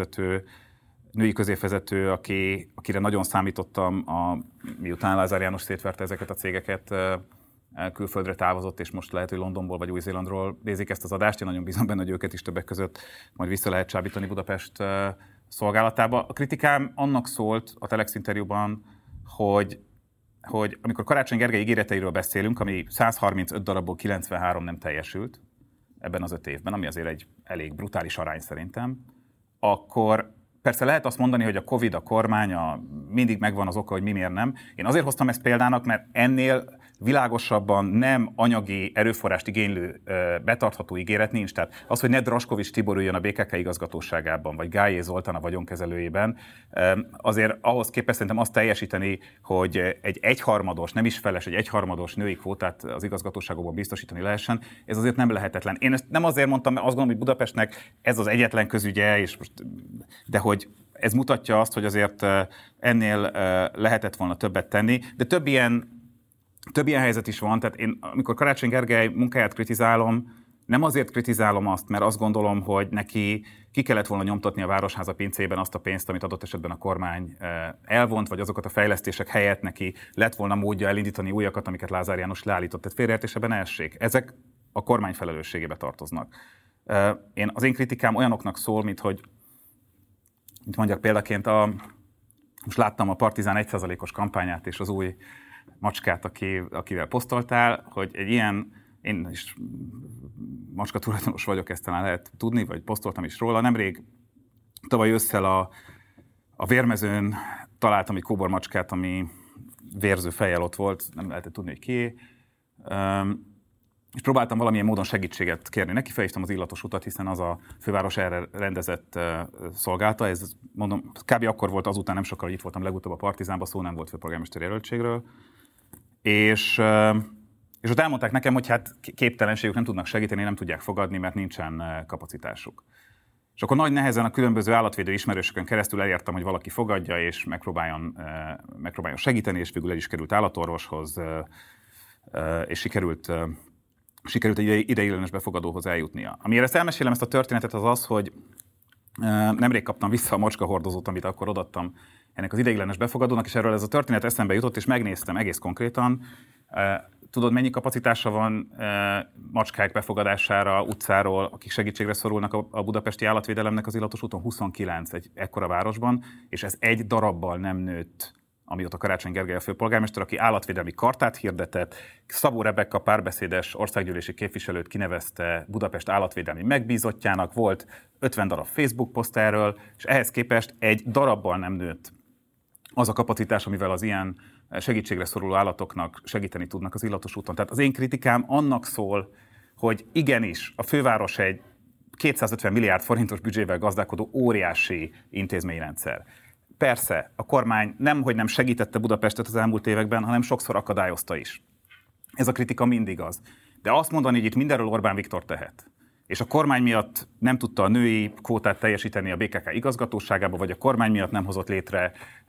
női középvezető, akire nagyon számítottam, miután Lázár János szétverte ezeket a cégeket, külföldre távozott, és most lehet, hogy Londonból vagy Új-Zélandról nézik ezt az adást. Én nagyon bízom benne, hogy őket is többek között majd vissza lehet csábítani Budapest szolgálatába. A kritikám annak szólt a Telex interjúban, hogy amikor Karácsony Gergely ígéreteiről beszélünk, ami 135 darabból 93 nem teljesült ebben az 5 évben, ami azért egy elég brutális arány szerintem, akkor persze lehet azt mondani, hogy a Covid, a kormány, mindig megvan az oka, hogy mi miért nem. Én azért hoztam ezt példának, mert ennél világosabban nem anyagi erőforrást igénylő betartható ígéret nincs. Tehát az, hogy ne Draskovics Tibor üljön a BKK igazgatóságában, vagy Gályé Zoltán a vagyonkezelőjében, azért ahhoz képest szerintem azt teljesíteni, hogy egy egyharmados, nem is feles, egy egyharmados női kvótát az igazgatóságokban biztosítani lehessen, ez azért nem lehetetlen. Én ezt nem azért mondtam, mert azt gondolom, hogy Budapestnek ez az egyetlen közügye, de hogy ez mutatja azt, hogy azért ennél lehetett volna többet tenni, de több ilyen helyzet is van, tehát én amikor Karácsony Gergely munkáját kritizálom, nem azért kritizálom azt, mert azt gondolom, hogy neki ki kellett volna nyomtatni a Városháza pincében azt a pénzt, amit adott esetben a kormány elvont, vagy azokat a fejlesztések helyett neki lett volna módja elindítani újakat, amiket Lázár János leállított. Tehát félreértéseben ne essék. Ezek a kormány felelősségébe tartoznak. Az én kritikám olyanoknak szól, mint mondjak példaként, most láttam a Partizán 1%-os kampányát és az új macskát, akivel posztoltál, hogy egy ilyen, én is macska tulajdonos vagyok, ezt talán lehet tudni, vagy posztoltam is róla. Nemrég tavaly ősszel a A Vérmezőn találtam egy kóbormacskát, ami vérző fejjel ott volt, nem lehetett tudni, hogy kié. És próbáltam valamilyen módon segítséget kérni neki, felhívtam az Illatos Utat, hiszen az a főváros erre rendezett szolgálta. Ez, mondom, kb. Akkor volt azután, nem sokkal, hogy itt voltam legutóbb a Partizánban, szó nem volt főpolgármester jelöltségről. És ott elmondták nekem, hogy hát képtelenségük, nem tudnak segíteni, nem tudják fogadni, mert nincsen kapacitásuk. És akkor nagy nehezen a különböző állatvédő ismerősökön keresztül elértem, hogy valaki fogadja, és megpróbáljon segíteni, és végül el is került állatorvoshoz, és sikerült egy ideiglenes befogadóhoz eljutnia. Amiért ezt elmesélem, ezt a történetet, az, hogy nemrég kaptam vissza a macskahordozót, amit akkor odaadtam ennek az ideiglenes befogadónak, és erről ez a történet eszembe jutott, és megnéztem egész konkrétan. Tudod, mennyi kapacitása van macskák befogadására utcáról, akik segítségre szorulnak a budapesti állatvédelemnek az Illatos úton? 29 egy ekkora városban, és ez egy darabbal nem nőtt, amióta Karácsony Gergely a főpolgármester, aki állatvédelmi kartát hirdetett, Szabó Rebekka párbeszédes országgyűlési képviselőt kinevezte Budapest állatvédelmi megbízottjának, volt 50 darab Facebook poszt erről, és ehhez képest egy darabbal nem nőtt az a kapacitás, amivel az ilyen segítségre szoruló állatoknak segíteni tudnak az Illatos úton. Tehát az én kritikám annak szól, hogy igenis a főváros egy 250 milliárd forintos büdzsével gazdálkodó óriási intézményrendszer. Persze, a kormány nemhogy nem segítette Budapestet az elmúlt években, hanem sokszor akadályozta is. Ez a kritika mindig az. De azt mondani, hogy itt mindenről Orbán Viktor tehet, és a kormány miatt nem tudta a női kvótát teljesíteni a BKK igazgatóságába, vagy a kormány miatt nem hozott létre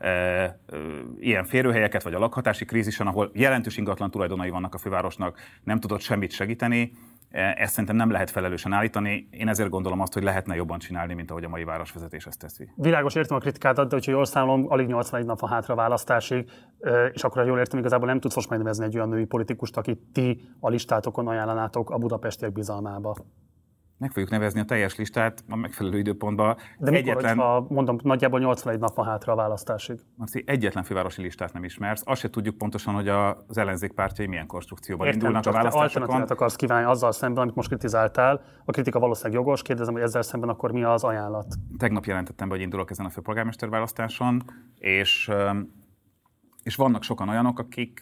ilyen férőhelyeket, vagy a lakhatási krízisen, ahol jelentős ingatlan tulajdonai vannak a fővárosnak, nem tudott semmit segíteni. Ezt szerintem nem lehet felelősen állítani. Én ezért gondolom azt, hogy lehetne jobban csinálni, mint ahogy a mai városvezetés ezt teszi. Világos, értem a kritikádat, de hogyha jól számolom, alig 81 nap van hátra a választásig, és akkor, ha jól értem, igazából nem tudsz most megnevezni egy olyan női politikust, akit ti a listátokon ajánlanátok a budapestiek bizalmába. Meg fogjuk nevezni a teljes listát a megfelelő időpontban. De mikor, hogyha mondom, nagyjából 81 nap van hátra a választásig? Marci, egyetlen fővárosi listát nem ismersz. Azt se tudjuk pontosan, hogy az ellenzék pártjai milyen konstrukcióban indulnak a választásokon. Alternatívát akarsz kívánni azzal szemben, amit most kritizáltál. A kritika valószínűleg jogos. Kérdezem, hogy ezzel szemben akkor mi az ajánlat? Tegnap jelentettem be, hogy indulok ezen a főpolgármester választáson, és vannak sokan olyanok,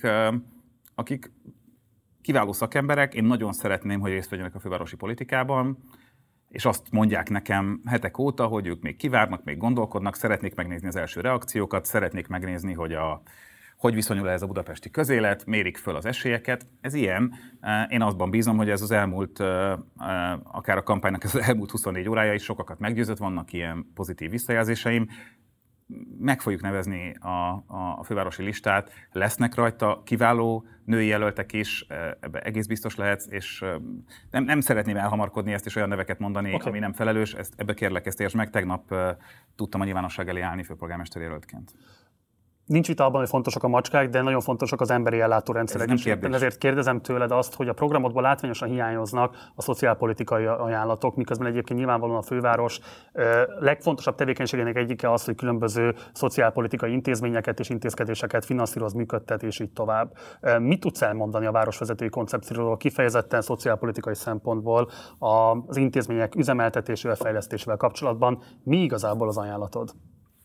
akik kiváló szakemberek, én nagyon szeretném, hogy részt vegyenek a fővárosi politikában, és azt mondják nekem hetek óta, hogy ők még kivárnak, még gondolkodnak, szeretnék megnézni az első reakciókat, szeretnék megnézni, hogy viszonyul ez a budapesti közélet, mérik föl az esélyeket. Ez ilyen. Én azban bízom, hogy ez az elmúlt, akár a kampánynak az elmúlt 24 órája is sokakat meggyőzött, vannak ilyen pozitív visszajelzéseim. Meg fogjuk nevezni a fővárosi listát, lesznek rajta kiváló női jelöltek is, ebbe egész biztos lehetsz, és nem szeretném elhamarkodni ezt és olyan neveket mondani, ami nem felelős, ebbe kérlek, ezt értsd meg, tegnap tudtam a nyilvánosság elé állni főpolgármester jelöltként. Nincs vita abban, hogy fontosak a macskák, de nagyon fontosak az emberi ellátórendszerek is. Ezért kérdezem tőled azt, hogy a programodból látványosan hiányoznak a szociálpolitikai ajánlatok, miközben egyébként nyilvánvalóan a főváros legfontosabb tevékenységének egyike az, hogy különböző szociálpolitikai intézményeket és intézkedéseket finanszíroz, működtet, és így tovább. Mit tudsz elmondani a városvezetői koncepcióról kifejezetten szociálpolitikai szempontból az intézmények üzemeltetésével, fejlesztésével kapcsolatban? Mi igazából az ajánlatod?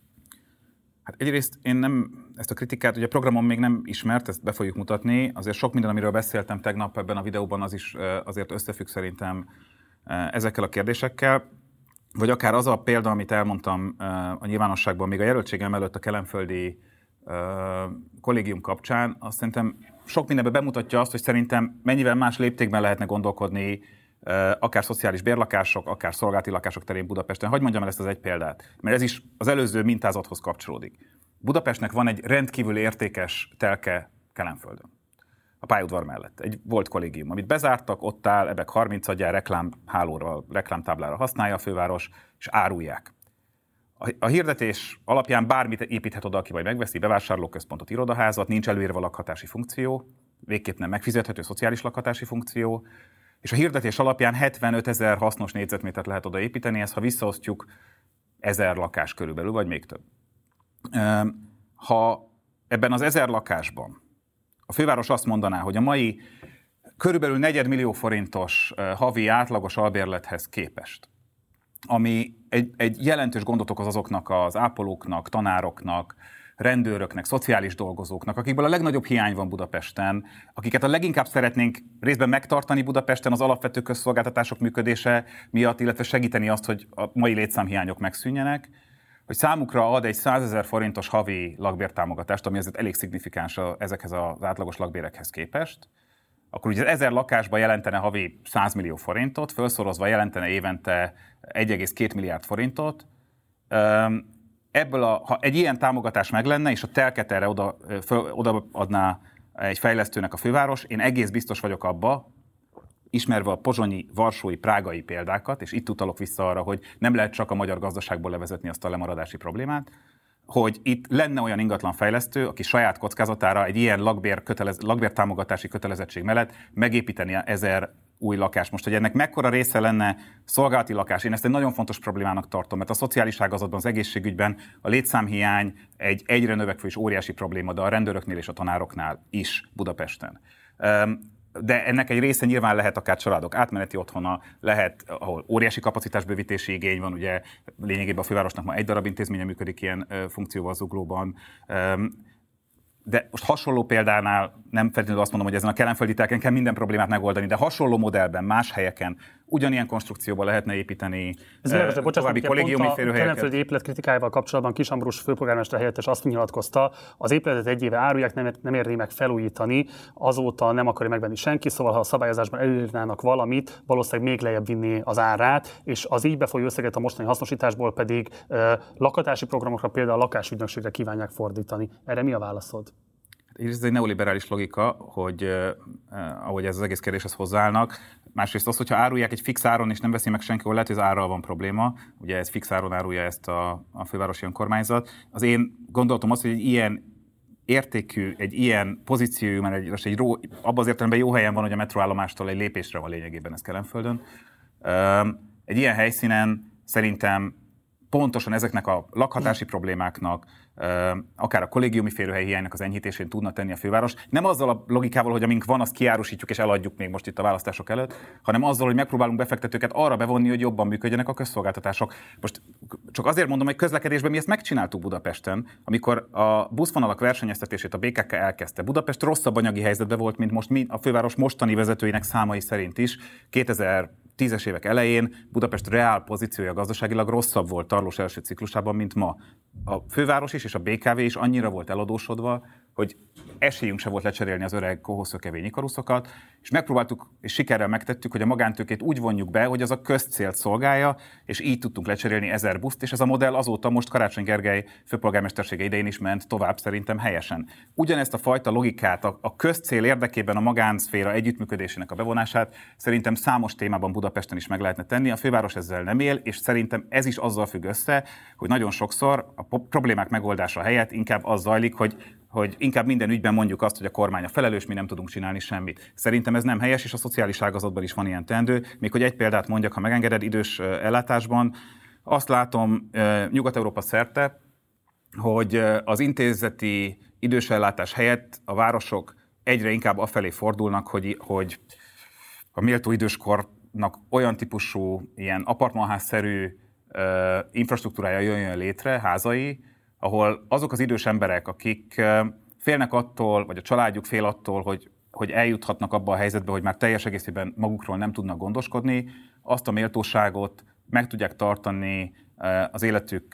Hát egyrészt én nem ezt a kritikát, ugye a programom még nem ismert, ezt be fogjuk mutatni, azért sok minden, amiről beszéltem tegnap ebben a videóban, az is azért összefügg szerintem ezekkel a kérdésekkel, vagy akár az a példa, amit elmondtam a nyilvánosságban, még a jelöltségem előtt a kelenföldi kollégium kapcsán, azt szerintem sok mindenben bemutatja azt, hogy szerintem mennyivel más léptékben lehetne gondolkodni akár szociális bérlakások, akár szolgálati lakások terén Budapesten. Hadd mondjam el ezt az egy példát, mert ez is az előző mintázathoz kapcsolódik. Budapestnek van egy rendkívül értékes telke Kelenföldön, a pályaudvar mellett. Egy volt kollégium, amit bezártak, ott áll, ebek 30 adjál reklámhálóra, reklámtáblára használja a főváros, és árulják. A hirdetés alapján bármit építhet oda, aki vagy megveszi, bevásárlóközpontot, irodaházat, nincs előírva lakhatási funkció, végképp nem megfizethető szociális lakhatási funkció, és a hirdetés alapján 75 000 hasznos négyzetmétert lehet oda építeni, ezt ha visszaosztjuk 1000 lakás körülbelül, vagy még több. Ha ebben az 1000 lakásban a főváros azt mondaná, hogy a mai körülbelül 4 millió forintos havi átlagos albérlethez képest ami egy jelentős gondot okoz azoknak az ápolóknak, tanároknak, rendőröknek, szociális dolgozóknak, akikből a legnagyobb hiány van Budapesten, akiket a leginkább szeretnénk részben megtartani Budapesten az alapvető közszolgáltatások működése miatt, illetve segíteni azt, hogy a mai létszámhiányok megszűnjenek, hogy számukra ad egy 100 000 forintos havi lakbértámogatást, ami azért elég szignifikáns ezekhez az átlagos lakbérekhez képest, akkor ugye 1000 lakásban jelentene havi 100 millió forintot, felszorozva jelentene évente 1,2 milliárd forintot. Ebből ha egy ilyen támogatás meg lenne, és a telket erre odaadná egy fejlesztőnek a főváros, én egész biztos vagyok abba, ismerve a pozsonyi, varsói, prágai példákat, és itt utalok vissza arra, hogy nem lehet csak a magyar gazdaságból levezetni azt a lemaradási problémát, hogy itt lenne olyan ingatlanfejlesztő, aki saját kockázatára egy ilyen lakbértámogatási kötelezettség mellett megépíteni 1000 új lakás. Most, hogy ennek mekkora része lenne szolgálati lakás, én ezt egy nagyon fontos problémának tartom, mert a szociális ágazatban, az egészségügyben a létszámhiány egy egyre növekvő és óriási probléma, de a rendőröknél és a tanároknál is Budapesten. De ennek egy része nyilván lehet akár családok átmeneti otthona, lehet, ahol óriási kapacitásbővítési igény van, ugye lényegében a fővárosnak ma egy darab intézménye működik ilyen funkcióval Zuglóban. De most hasonló példánál nem feltétlenül azt mondom, hogy ezen a kelenföldi telken kell minden problémát megoldani, de hasonló modellben, más helyeken ugyanilyen konstrukcióban lehetne építeni további kollégiumi férőhelyeket. A kelenföldi épület kritikájával kapcsolatban Kis Ambrus főpolgármester helyettes azt nyilatkozta, az épületet egy éve árulják, nem érné meg felújítani, azóta nem akarja megvenni senki, szóval ha a szabályozásban előírnának valamit, valószínűleg még lejjebb vinni az árát, és az így befolyó összeget a mostani hasznosításból pedig lakatási programokra, például a lakásügynökségre kívánják fordítani. Erre mi a válaszod? Ez egy neoliberális logika, hogy ahogy ez az egész kérdéshez hozzáállnak. Másrészt az, hogyha árulják egy fix áron, és nem veszi meg senki, lehet, hogy az árral van probléma. Ugye ez fix áron árulja ezt a fővárosi önkormányzat. Az én gondolatom az, hogy egy ilyen értékű, egy ilyen pozíciójú, mert abban az értelemben jó helyen van, hogy a metróállomástól egy lépésre van lényegében ez Kelenföldön. Egy ilyen helyszínen szerintem pontosan ezeknek a lakhatási problémáknak, akár a kollégiumi férőhely hiánynak az enyhítésén tudna tenni a főváros. Nem azzal a logikával, hogy amink van, azt kiárusítjuk és eladjuk még most itt a választások előtt, hanem azzal, hogy megpróbálunk befektetőket arra bevonni, hogy jobban működjenek a közszolgáltatások. Most csak azért mondom, hogy közlekedésben mi ezt megcsináltuk Budapesten, amikor a buszvonalak versenyeztetését a BKK elkezdte. Budapest rosszabb anyagi helyzetben volt, mint most a főváros mostani vezetőinek számai szerint is. 2010-es évek elején Budapest reál pozíciója gazdaságilag rosszabb volt Tarlós első ciklusában, mint ma. A főváros is és a BKV is annyira volt eladósodva, hogy esélyünk se volt lecserélni az öreg kohószökevény ikaruszokat, és megpróbáltuk, és sikerrel megtettük, hogy a magántőkét úgy vonjuk be, hogy az a közcélt szolgálja, és így tudtunk lecserélni 1000 buszt, és ez a modell azóta most Karácsony Gergely főpolgármestersége idején is ment tovább szerintem helyesen. Ugyanezt a fajta logikát, a közcél érdekében a magánszféra együttműködésének a bevonását szerintem számos témában Budapesten is meg lehetne tenni. A főváros ezzel nem él, és szerintem ez is azzal függ össze, hogy nagyon sokszor a problémák megoldása helyett inkább az zajlik, hogy inkább minden ügyben mondjuk azt, hogy a kormány a felelős, mi nem tudunk csinálni semmit. Szerintem ez nem helyes, és a szociális ágazatban is van ilyen teendő. Még hogy egy példát mondjak, ha megengeded, idős ellátásban. Azt látom Nyugat-Európa szerte, hogy az intézeti idős ellátás helyett a városok egyre inkább afelé fordulnak, hogy a méltó időskornak olyan típusú, ilyen apartmanházszerű infrastruktúrája jöjjön létre, házai, ahol azok az idős emberek, akik félnek attól, vagy a családjuk fél attól, hogy eljuthatnak abba a helyzetbe, hogy már teljes egészében magukról nem tudnak gondoskodni, azt a méltóságot meg tudják tartani az életük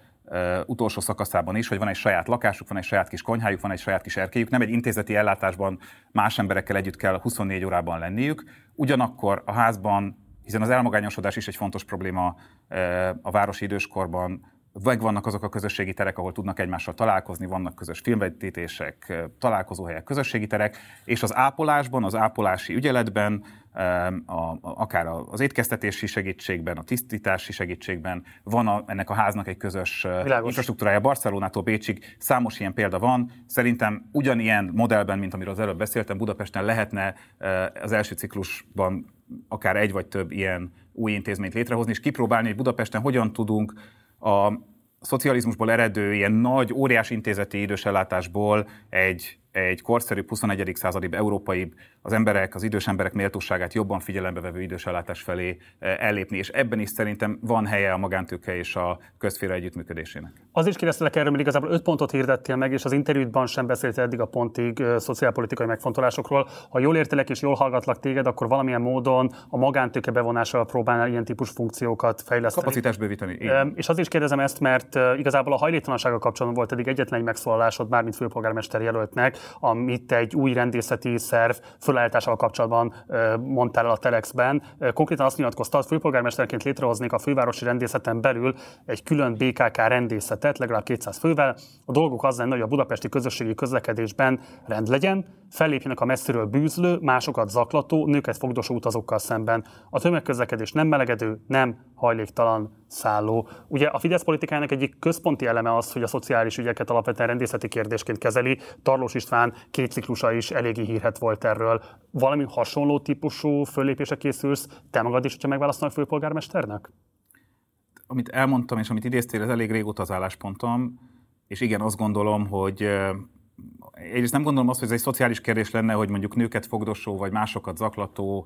utolsó szakaszában is, hogy van egy saját lakásuk, van egy saját kis konyhájuk, van egy saját kis erkélyük, nem egy intézeti ellátásban más emberekkel együtt kell 24 órában lenniük. Ugyanakkor a házban, hiszen az elmagányosodás is egy fontos probléma a városi időskorban, megvannak azok a közösségi terek, ahol tudnak egymással találkozni, vannak közös filmvetítések, találkozóhelyek, közösségi terek, és az ápolásban, az ápolási ügyeletben, akár az étkeztetési segítségben, a tisztítási segítségben van ennek a háznak egy közös infrastruktúrája. Barcelonától Bécsig számos ilyen példa van. Szerintem ugyanilyen modellben, mint amiről az előbb beszéltem, Budapesten lehetne az első ciklusban akár egy vagy több ilyen új intézményt létrehozni, és kipróbálni, hogy Budapesten hogyan tudunk a szocializmusból eredő ilyen nagy, óriás intézeti idősellátásból egy korszerűbb 21. századi európai az emberek, az idős emberek méltóságát jobban figyelembe vevő idősellátás felé ellépni, és ebben is szerintem van helye a magántőke és a közszféra együttműködésének. Az is kérdeztelek erről, mert igazából 5 pontot hirdettél meg, és az interjútban sem beszéltél eddig a pontig szociálpolitikai megfontolásokról. Ha jól értelek és jól hallgatlak téged, akkor valamilyen módon a magántőke bevonásával próbálnál ilyen típus funkciókat fejleszteni. Kapacitás bővíteni. És azért is kérdezem ezt, mert igazából a hajléktalansággal kapcsolatban volt eddig egyetlen egy megszólalásod, már mint főpolgármester jelöltnek, amit egy új rendészeti szerv fölállításával kapcsolatban mondtál el a Telexben. Konkrétan azt nyilatkoztad, főpolgármesterként létrehoznék a fővárosi rendészeten belül egy külön BKK rendészetet, legalább 200 fővel. A dolgok az lenne, hogy a budapesti közösségi közlekedésben rend legyen, fellépjenek a messziről bűzlő, másokat zaklató, nőket fogdosó utazókkal szemben. A tömegközlekedés nem melegedő, nem hajléktalan szálló. Ugye a Fidesz politikájának egyik központi eleme az, hogy a szociális ügyeket alapvetően rendészeti kérdésként kezeli. Tarlós István 2 ciklusa is eléggé hírhedt volt erről. Valami hasonló típusú föllépésre készülsz te magad is, hogyha megválasztanak főpolgármesternek? Amit elmondtam, és amit idéztél, ez elég régóta az álláspontom, és igen, azt gondolom, hogy egyrészt nem gondolom azt, hogy ez egy szociális kérdés lenne, hogy mondjuk nőket fogdosó, vagy másokat zaklató,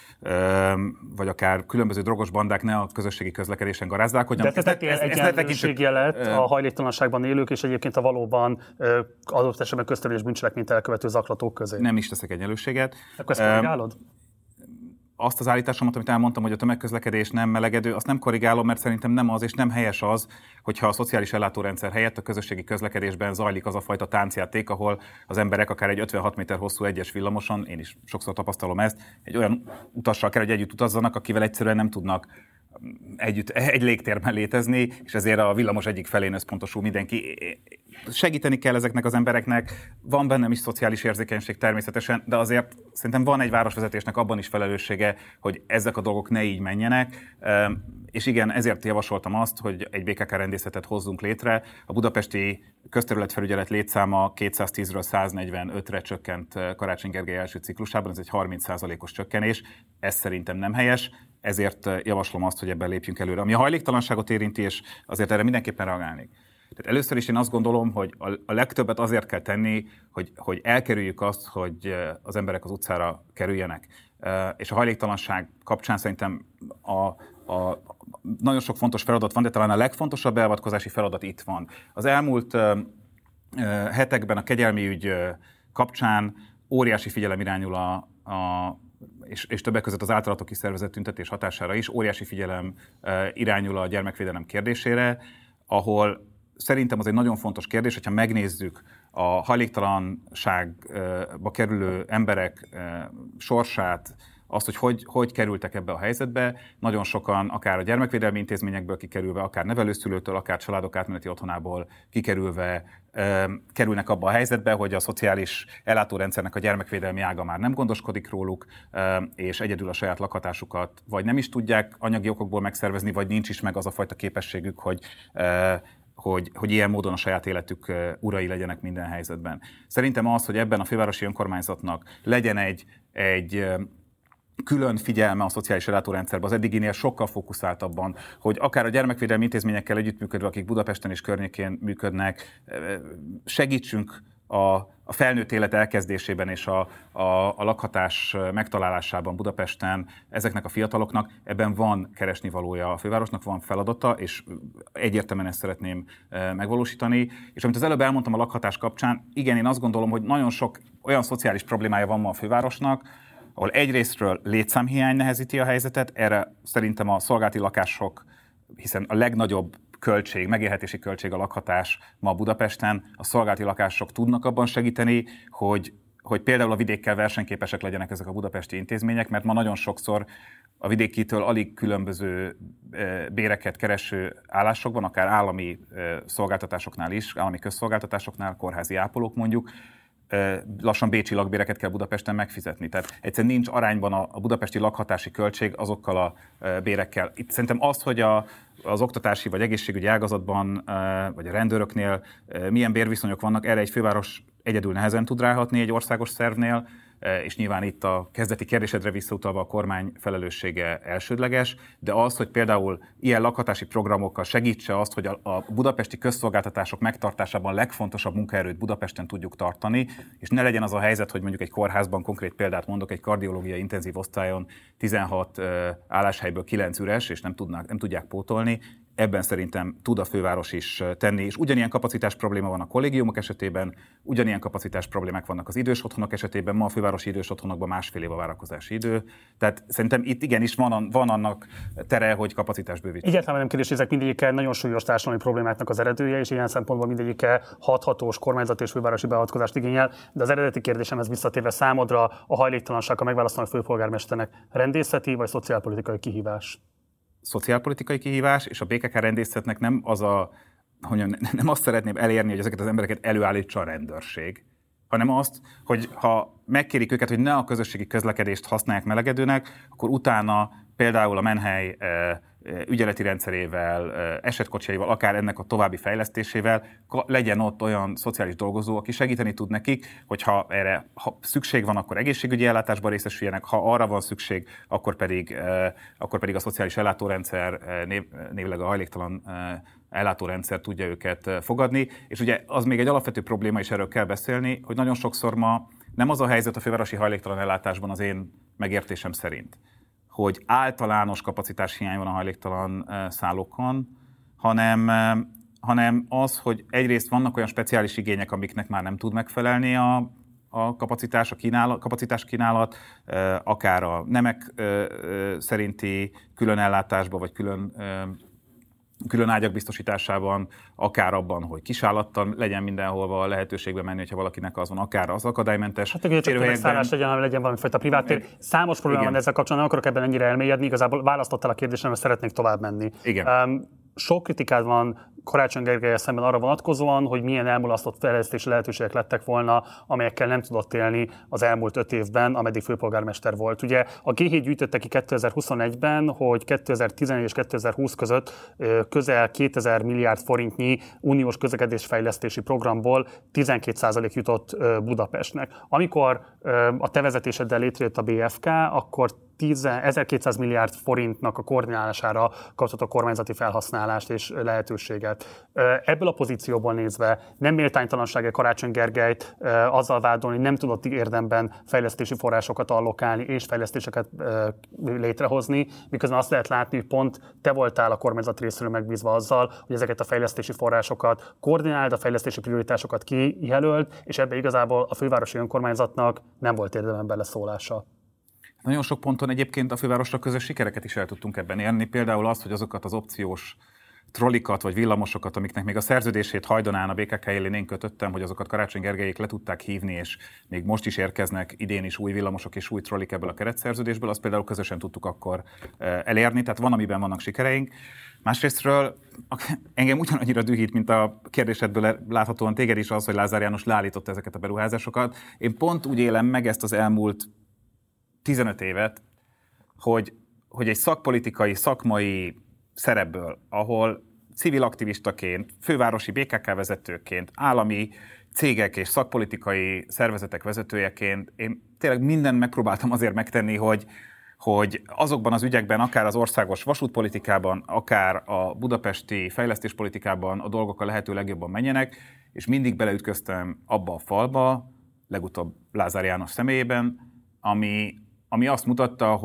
vagy akár különböző drogos bandák ne a közösségi közlekedésen garázdálkodjanak. De te tettél egyenlőségjelet a hajléktalanságban élők és egyébként a valóban adott esetben közterülés bűncselekményt elkövető zaklatók közé. Nem is teszek egyenlőséget. Akkor ezt korrigálod? Azt az állításomat, amit elmondtam, hogy a tömegközlekedés nem melegedő, azt nem korrigálom, mert szerintem nem az, és nem helyes az, hogyha a szociális ellátórendszer helyett a közösségi közlekedésben zajlik az a fajta táncjáték, ahol az emberek akár egy 56 méter hosszú egyes villamoson, én is sokszor tapasztalom ezt, egy olyan utassal kell, hogy együtt utazzanak, akivel egyszerűen nem tudnak együtt egy légtérben létezni, és ezért a villamos egyik felén összpontosul mindenki. Segíteni kell ezeknek az embereknek, van bennem is szociális érzékenység természetesen, de azért szerintem van egy városvezetésnek abban is felelőssége, hogy ezek a dolgok ne így menjenek, és igen, ezért javasoltam azt, hogy egy BKK rendészetet hozzunk létre. A budapesti közterületfelügyelet létszáma 210-ről 145-re csökkent Karácsony Gergely első ciklusában, ez egy 30%-os csökkenés, ez szerintem nem helyes, ezért javaslom azt, hogy ebben lépjünk előre. Ami a hajléktalanságot érinti, és azért erre mindenképpen reagálnék. Tehát először is én azt gondolom, hogy a legtöbbet azért kell tenni, hogy elkerüljük azt, hogy az emberek az utcára kerüljenek. És a hajléktalanság kapcsán szerintem nagyon sok fontos feladat van, de talán a legfontosabb beavatkozási feladat itt van. Az elmúlt hetekben a kegyelmi ügy kapcsán óriási figyelem irányul és többek között az általatok is szervezett tüntetés hatására is, óriási figyelem irányul a gyermekvédelem kérdésére, ahol szerintem az egy nagyon fontos kérdés, hogyha megnézzük a hajléktalanságba kerülő emberek sorsát, azt, hogy kerültek ebbe a helyzetbe. Nagyon sokan, akár a gyermekvédelmi intézményekből kikerülve, akár nevelőszülőtől, akár családok átmeneti otthonából kikerülve kerülnek abba a helyzetbe, hogy a szociális ellátórendszernek a gyermekvédelmi ága már nem gondoskodik róluk, és egyedül a saját lakhatásukat vagy nem is tudják anyagi okokból megszervezni, vagy nincs is meg az a fajta képességük, hogy ilyen módon a saját életük urai legyenek minden helyzetben. Szerintem az, hogy ebben a fővárosi önkormányzatnak legyen egy külön figyelme a szociális ellátórendszerben, az eddiginél sokkal fókuszáltabban, hogy akár a gyermekvédelmi intézményekkel együttműködve, akik Budapesten és környékén működnek, segítsünk a felnőtt élet elkezdésében és a lakhatás megtalálásában Budapesten ezeknek a fiataloknak. Ebben van keresnivalója a fővárosnak, van feladata, és egyértelműen ezt szeretném megvalósítani. És amit az előbb elmondtam a lakhatás kapcsán, igen, én azt gondolom, hogy nagyon sok olyan szociális problémája van ma a fővárosnak, ahol egyrésztről létszámhiány nehezíti a helyzetet, erre szerintem a szolgálati lakások, hiszen a legnagyobb költség, megélhetési költség a lakhatás ma Budapesten, a szolgálati lakások tudnak abban segíteni, hogy például a vidékkel versenyképesek legyenek ezek a budapesti intézmények, mert ma nagyon sokszor a vidékitől alig különböző béreket kereső állásokban, akár állami szolgáltatásoknál is, állami közszolgáltatásoknál, kórházi ápolók mondjuk, lassan bécsi lakbéreket kell Budapesten megfizetni. Tehát egyszerűen nincs arányban a budapesti lakhatási költség azokkal a bérekkel. Itt szerintem az, hogy az oktatási vagy egészségügyi ágazatban, vagy a rendőröknél milyen bérviszonyok vannak, erre egy főváros egyedül nehezen tud ráhatni egy országos szervnél. és nyilván itt a kezdeti kérdésedre visszautalva a kormány felelőssége elsődleges, de az, hogy például ilyen lakhatási programokkal segítse azt, hogy a budapesti közszolgáltatások megtartásában legfontosabb munkaerőt Budapesten tudjuk tartani, és ne legyen az a helyzet, hogy mondjuk egy kórházban, konkrét példát mondok, egy kardiológiai intenzív osztályon 16 álláshelyből 9 üres, és nem tudják pótolni. Ebben szerintem tud a főváros is tenni, és ugyanilyen kapacitás probléma van a kollégiumok esetében, ugyanilyen kapacitás problémák vannak az idős otthonok esetében, ma a fővárosi idős otthonokban másfél év a várakozási idő. Tehát szerintem itt igenis van annak tere, hogy kapacitás bővítés. Egyáltalán nem kérdés, ezek mindegyike nagyon súlyos társadalmi problémáknak az eredője, és ilyen szempontból mindegyike hathatós kormányzat és fővárosi beavatkozást igényel. De az eredeti kérdésemhez visszatérve, számodra a hajléktalanság a megválasztandó főpolgármesternek rendészeti vagy szociálpolitikai kihívás? Szociálpolitikai kihívás, és a BKK rendészetnek nem azt szeretném elérni, hogy ezeket az embereket előállítsa a rendőrség, hanem azt, hogy ha megkérik őket, hogy ne a közösségi közlekedést használják melegedőnek, akkor utána például a menhely ügyeleti rendszerével, esetkocsiaival, akár ennek a további fejlesztésével legyen ott olyan szociális dolgozó, aki segíteni tud nekik, hogyha erre szükség van, akkor egészségügyi ellátásban részesüljenek, ha arra van szükség, akkor pedig a szociális ellátórendszer, névleg a hajléktalan ellátórendszer tudja őket fogadni. És ugye az még egy alapvető probléma, és erről kell beszélni, hogy nagyon sokszor ma nem az a helyzet a fővárosi hajléktalan ellátásban az én megértésem szerint, hogy általános kapacitáshiány van a hajléktalan szállókon, hanem az, hogy egyrészt vannak olyan speciális igények, amiknek már nem tud megfelelni a kapacitás kínálat, akár a nemek szerinti külön ellátásba, vagy külön ágyak biztosításában, akár abban, hogy kisállattal legyen mindenhol lehetőségbe menni, hogyha valakinek az van, akár az akadálymentes. Hát ugye csak egy szállás legyen valamifajta privát tér. Számos probléma van ezzel kapcsolatban, nem akarok ebben ennyire elmélyedni, igazából választottál a kérdésre, mert szeretnék tovább menni. Igen. Sok kritikát van Karácsony Gergellyel szemben arra vonatkozóan, hogy milyen elmulasztott fejlesztési lehetőségek lettek volna, amelyekkel nem tudott élni az elmúlt 5 évben, ameddig főpolgármester volt. Ugye a G7 gyűjtötte ki 2021-ben, hogy 2014 és 2020 között közel 2000 milliárd forintnyi uniós közlekedésfejlesztési programból 12% jutott Budapestnek. Amikor a te vezetéseddel létrejött a BFK, akkor 1200 milliárd forintnak a koordinálására kapott a kormányzati felhasználást és lehetőséget. Ebből a pozícióból nézve nem méltánytalanság-e Karácsony Gergelyt azzal vádolni, hogy nem tudott érdemben fejlesztési forrásokat allokálni és fejlesztéseket létrehozni, miközben azt lehet látni, hogy pont te voltál a kormányzat részéről megbízva azzal, hogy ezeket a fejlesztési forrásokat koordináld, a fejlesztési prioritásokat kijelölt, és ebbe igazából a fővárosi önkormányzatnak nem volt érdemben beleszólása. Nagyon sok ponton egyébként a fővárosra közös sikereket is el tudtunk ebben érni. Például az, hogy azokat az opciós trollikat vagy villamosokat, amiknek még a szerződését hajdanán a BKK élén én kötöttem, hogy azokat Karácsony Gergelyék le tudták hívni, és még most is érkeznek idén is új villamosok és új trollik ebből a keretszerződésből, azt például közösen tudtuk akkor elérni, tehát van, amiben vannak sikereink. Másrésztről engem ugyanannyira dühít, mint a kérdésedből láthatóan téged is az, hogy Lázár János leállította ezeket a beruházásokat. Én pont úgy élem meg ezt az elmúlt 15 évet, hogy egy szakpolitikai, szakmai szerepből, ahol civil aktivistaként, fővárosi BKK vezetőként, állami cégek és szakpolitikai szervezetek vezetőjeként én tényleg mindent megpróbáltam azért megtenni, hogy azokban az ügyekben, akár az országos vasútpolitikában, akár a budapesti fejlesztéspolitikában a dolgok a lehető legjobban menjenek, és mindig beleütköztem abba a falba, legutóbb Lázár János személyében, ami azt mutatta,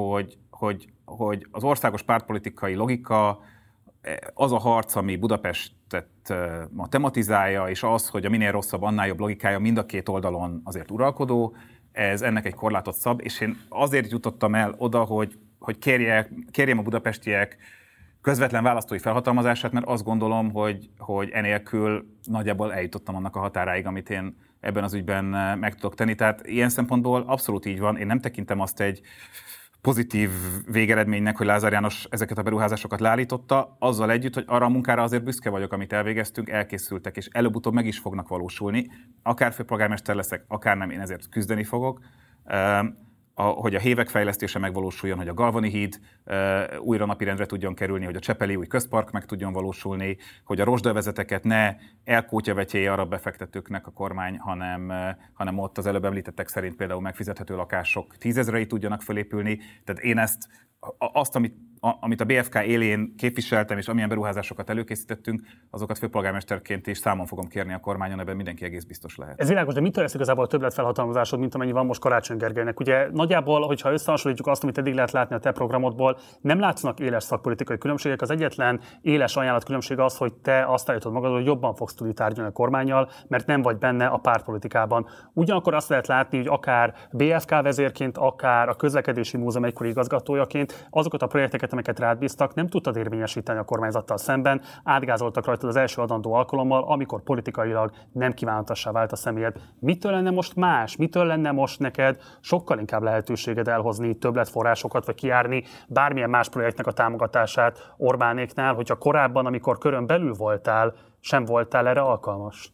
hogy az országos pártpolitikai logika, az a harc, ami Budapestet ma tematizálja, és az, hogy a minél rosszabb, annál jobb logikája mind a két oldalon azért uralkodó, ez ennek egy korlátot szab, és én azért jutottam el oda, hogy kérjem a budapestiek közvetlen választói felhatalmazását, mert azt gondolom, hogy enélkül nagyjából eljutottam annak a határáig, amit én ebben az ügyben meg tudok tenni. Tehát ilyen szempontból abszolút így van. Én nem tekintem azt egy pozitív végeredménynek, hogy Lázár János ezeket a beruházásokat leállította, azzal együtt, hogy arra a munkára azért büszke vagyok, amit elvégeztünk, elkészültek, és előbb-utóbb meg is fognak valósulni. Akár főpolgármester leszek, akár nem, én ezért küzdeni fogok. hogy a hévek fejlesztése megvalósuljon, hogy a Galvani híd újra napirendre tudjon kerülni, hogy a Csepeli új közpark meg tudjon valósulni, hogy a rozsdaövezeteket ne elkótyavetjéje arra befektetőknek a kormány, hanem ott az előbb említettek szerint például megfizethető lakások 10 000-ei tudjanak fölépülni. Tehát én azt, amit a BFK élén képviseltem, és amilyen beruházásokat előkészítettünk, azokat főpolgármesterként is számon fogom kérni a kormányon, ebben mindenki egész biztos lehet. Ez világos, de mitől lesz igazából a többletfelhatalmazásod, mint amennyi van most Karácsony Gergelynek? Ugye nagyjából, hogyha összehasonlítjuk azt, amit eddig lehet látni a te programodból, nem látszanak éles szakpolitikai különbségek. Az egyetlen éles ajánlat különbség az, hogy te azt állítod magad, hogy jobban fogsz tudni tárgyalni a kormánnyal, mert nem vagy benne a pártpolitikában. Ugyanakkor azt lehet látni, hogy akár BFK vezérként, akár a Közlekedési Múzeum egykori igazgatójaként azokat a projekteket, amiket rád bíztak, nem tudtad érvényesíteni a kormányzattal szemben, átgázoltak rajtad az első adandó alkalommal, amikor politikailag nem kívánatossá vált a személyed. Mitől lenne most más? Mitől lenne most neked sokkal inkább lehetőséged elhozni többletforrásokat, vagy kijárni bármilyen más projektnek a támogatását Orbánéknál, hogyha korábban, amikor körön belül voltál, sem voltál erre alkalmas?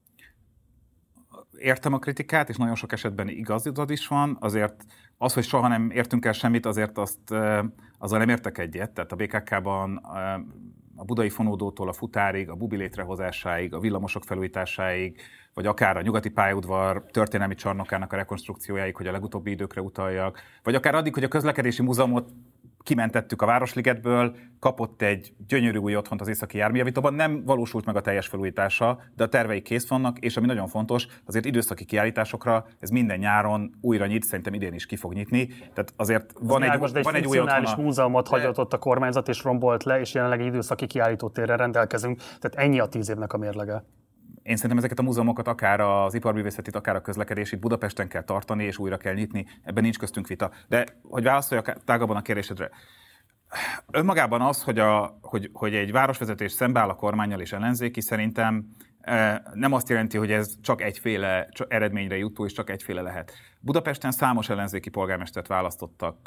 Értem a kritikát, és nagyon sok esetben igazad is van, azért az, hogy soha nem értünk el semmit, azért azzal nem értek egyet. Tehát a BKK-ban a budai fonódótól a futárig, a bubi létrehozásáig, a villamosok felújításáig, vagy akár a nyugati pályaudvar történelmi csarnokának a rekonstrukciójáig, hogy a legutóbbi időkre utaljak, vagy akár addig, hogy a Közlekedési Múzeumot kimentettük a Városligetből, kapott egy gyönyörű új otthont az északi járműjavítóban, nem valósult meg a teljes felújítása, de a tervei kész vannak, és ami nagyon fontos, azért időszaki kiállításokra ez minden nyáron újra nyit, szerintem idén is ki fog nyitni. Tehát azért van egy új funkcionális múzeumot hagyott ott a kormányzat, és rombolt le, és jelenleg egy időszaki kiállítótérrel rendelkezünk. Tehát ennyi a 10 évnek a mérlege. Én szerintem ezeket a múzeumokat akár az iparművészetit, akár a közlekedésit Budapesten kell tartani, és újra kell nyitni. Ebben nincs köztünk vita. De hogy válaszoljak tágabban a kérdésedre. Önmagában az, hogy egy városvezetés szembeáll a kormánnyal és ellenzéki, szerintem nem azt jelenti, hogy ez csak egyféle eredményre jutó, és csak egyféle lehet. Budapesten számos ellenzéki polgármestert választottak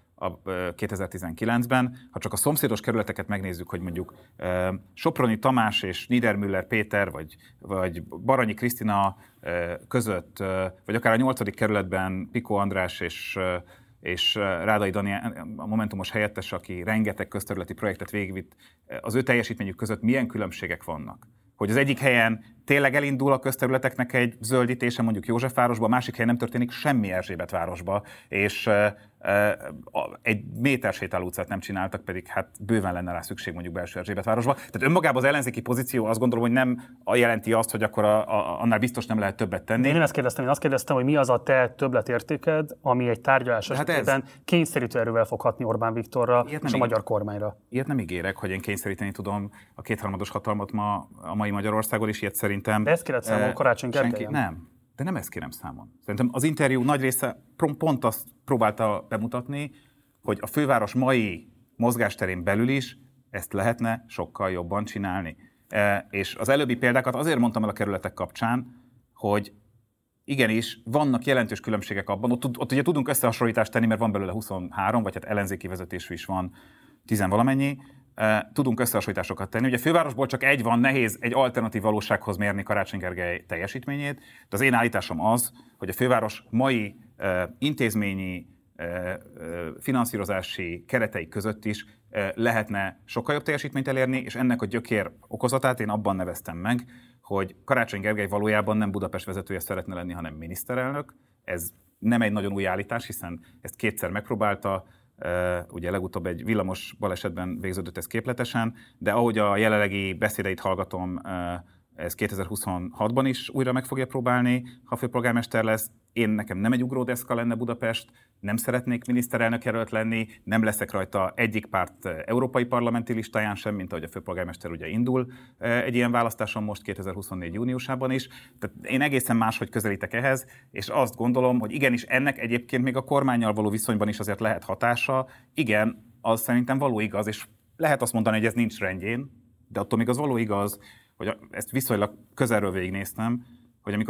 2019-ben, ha csak a szomszédos kerületeket megnézzük, hogy mondjuk Soproni Tamás és Niedermüller Péter, vagy Baranyi Krisztina között, vagy akár a 8. kerületben Piko András és Rádai Dani, a Momentumos helyettes, aki rengeteg közterületi projektet végigvitt, az ő teljesítményük között milyen különbségek vannak? Hogy az egyik helyen tényleg elindul a közterületeknek egy zöldítése, mondjuk Józsefvárosban, a másik helyen nem történik semmi Erzsébetvárosba, és egy méter sétáló utcát nem csináltak, pedig hát bőven lenne rá szükség mondjuk belső Erzsébetvárosba. Tehát önmagában az ellenzéki pozíció azt gondolom, hogy nem jelenti azt, hogy akkor annál biztos nem lehet többet tenni. Én nem ezt kérdeztem, én azt kérdeztem, hogy mi az a te többletértéked, ami egy tárgyalás esetében kényszerítő erővel fog hatni Orbán Viktorra és a magyar kormányra. Ilyet nem ígérek, hogy én kényszeríteni tudom a kétharmados hatalmat a mai Magyarországon, és ilyet szerintem... De ezt kéred számon Karácsony Gergelyen? Nem. De nem ezt kérem számon. Szerintem az interjú nagy része pont azt próbálta bemutatni, hogy a főváros mai mozgásterén belül is ezt lehetne sokkal jobban csinálni. És az előbbi példákat azért mondtam el a kerületek kapcsán, hogy igenis vannak jelentős különbségek abban, ott ugye tudunk összehasonlítást tenni, mert van belőle 23, vagy hát ellenzéki vezetésű is van 10-valamennyi, tudunk összehasonlításokat tenni. Ugye a fővárosból csak egy van, nehéz egy alternatív valósághoz mérni Karácsony Gergely teljesítményét, de az én állításom az, hogy a főváros mai intézményi, finanszírozási keretei között is lehetne sokkal jobb teljesítményt elérni, és ennek a gyökér okozatát én abban neveztem meg, hogy Karácsony Gergely valójában nem Budapest vezetője szeretne lenni, hanem miniszterelnök. Ez nem egy nagyon új állítás, hiszen ezt kétszer megpróbálta, ugye legutóbb egy villamos balesetben végződött ez képletesen, de ahogy a jelenlegi beszédeit hallgatom, ez 2026-ban is újra meg fogja próbálni, ha főpolgármester lesz. Nekem nem egy ugródeszka lenne Budapest, nem szeretnék miniszterelnök jelölt lenni, nem leszek rajta egyik párt európai parlamenti listáján sem, mint ahogy a főpolgármester ugye indul egy ilyen választáson most 2024. júniusában is. Tehát én egészen máshogy közelítek ehhez, és azt gondolom, hogy igenis ennek egyébként még a kormánnyal való viszonyban is azért lehet hatása. Igen, az szerintem való igaz, és lehet azt mondani, hogy ez nincs rendjén, de attól még az való igaz, hogy ezt viszonylag közelről végignéztem, hogy amikor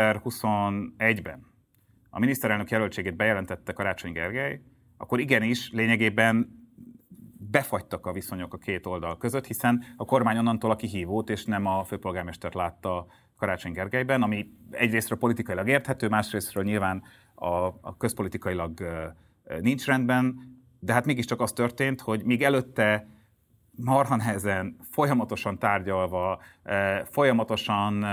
2021-ben a miniszterelnök jelöltségét bejelentette Karácsony Gergely, akkor igenis lényegében befagytak a viszonyok a két oldal között, hiszen a kormány onnantól a kihívót, és nem a főpolgármestert látta Karácsony Gergelyben, ami egyrésztről politikailag érthető, másrésztről nyilván a közpolitikailag nincs rendben, de hát mégiscsak az történt, hogy még előtte marha nehezen, folyamatosan tárgyalva, folyamatosan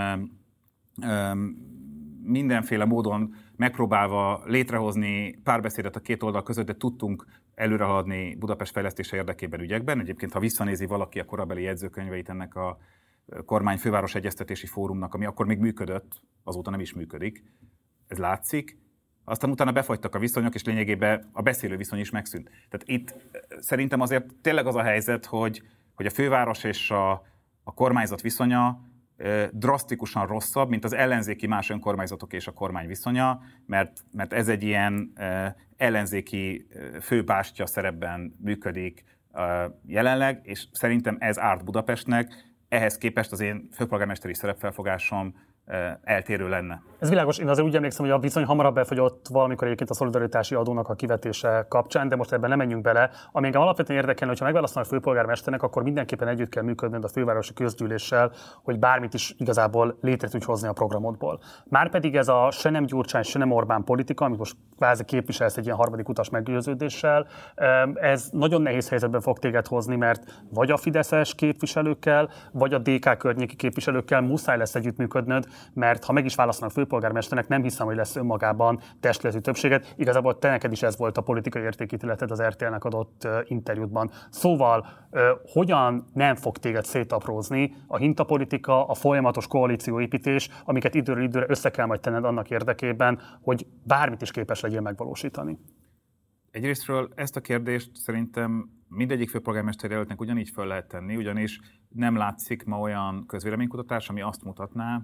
mindenféle módon megpróbálva létrehozni párbeszédet a két oldal között, de tudtunk előrehaladni Budapest fejlesztése érdekében ügyekben. Egyébként, ha visszanézi valaki a korabeli jegyzőkönyveit ennek a kormány főváros egyeztetési fórumnak, ami akkor még működött, azóta nem is működik, ez látszik. Aztán utána befagytak a viszonyok, és lényegében a beszélő viszony is megszűnt. Tehát itt szerintem azért tényleg az a helyzet, hogy a főváros és a kormányzat viszonya drasztikusan rosszabb, mint az ellenzéki más önkormányzatok és a kormány viszonya, mert ez egy ilyen ellenzéki főbástya szerepben működik jelenleg, és szerintem ez árt Budapestnek, ehhez képest az én főpolgármesteri szerepfelfogásom eltérő lenne. Ez világos, én azért úgy emlékszem, hogy a viszony hamarabb befagyott valamikor egyébként a szolidaritási adónak a kivetése kapcsán, de most ebben nem menjünk bele. Ami engem alapvetően érdekelne, hogyha megválasztanak főpolgármesternek, akkor mindenképpen együtt kell működnöd a fővárosi közgyűléssel, hogy bármit is igazából létre tudj hozni a programodból. Márpedig ez a se nem Gyurcsány, se nem Orbán politika, amit most kvázi képviselsz egy ilyen harmadik utas meggyőződéssel, ez nagyon nehéz helyzetben fog téged hozni, mert vagy a fideszes képviselőkkel, vagy a DK környéki képviselőkkel muszáj lesz együttműködnöd, mert ha meg is választanak főpolgármesternek, nem hiszem, hogy lesz önmagában testületi többséget. Igazából te neked is ez volt a politikai értékítéleted az RTL-nek adott interjútban. Szóval hogyan nem fog téged szétaprózni a hintapolitika, a folyamatos koalícióépítés, amiket időről időre össze kell majd tenned annak érdekében, hogy bármit is képes legyél megvalósítani? Egyrésztről ezt a kérdést szerintem mindegyik főpolgármester jelöltnek ugyanígy föl lehet tenni, ugyanis nem látszik ma olyan közvéleménykutatás, ami azt mutatná,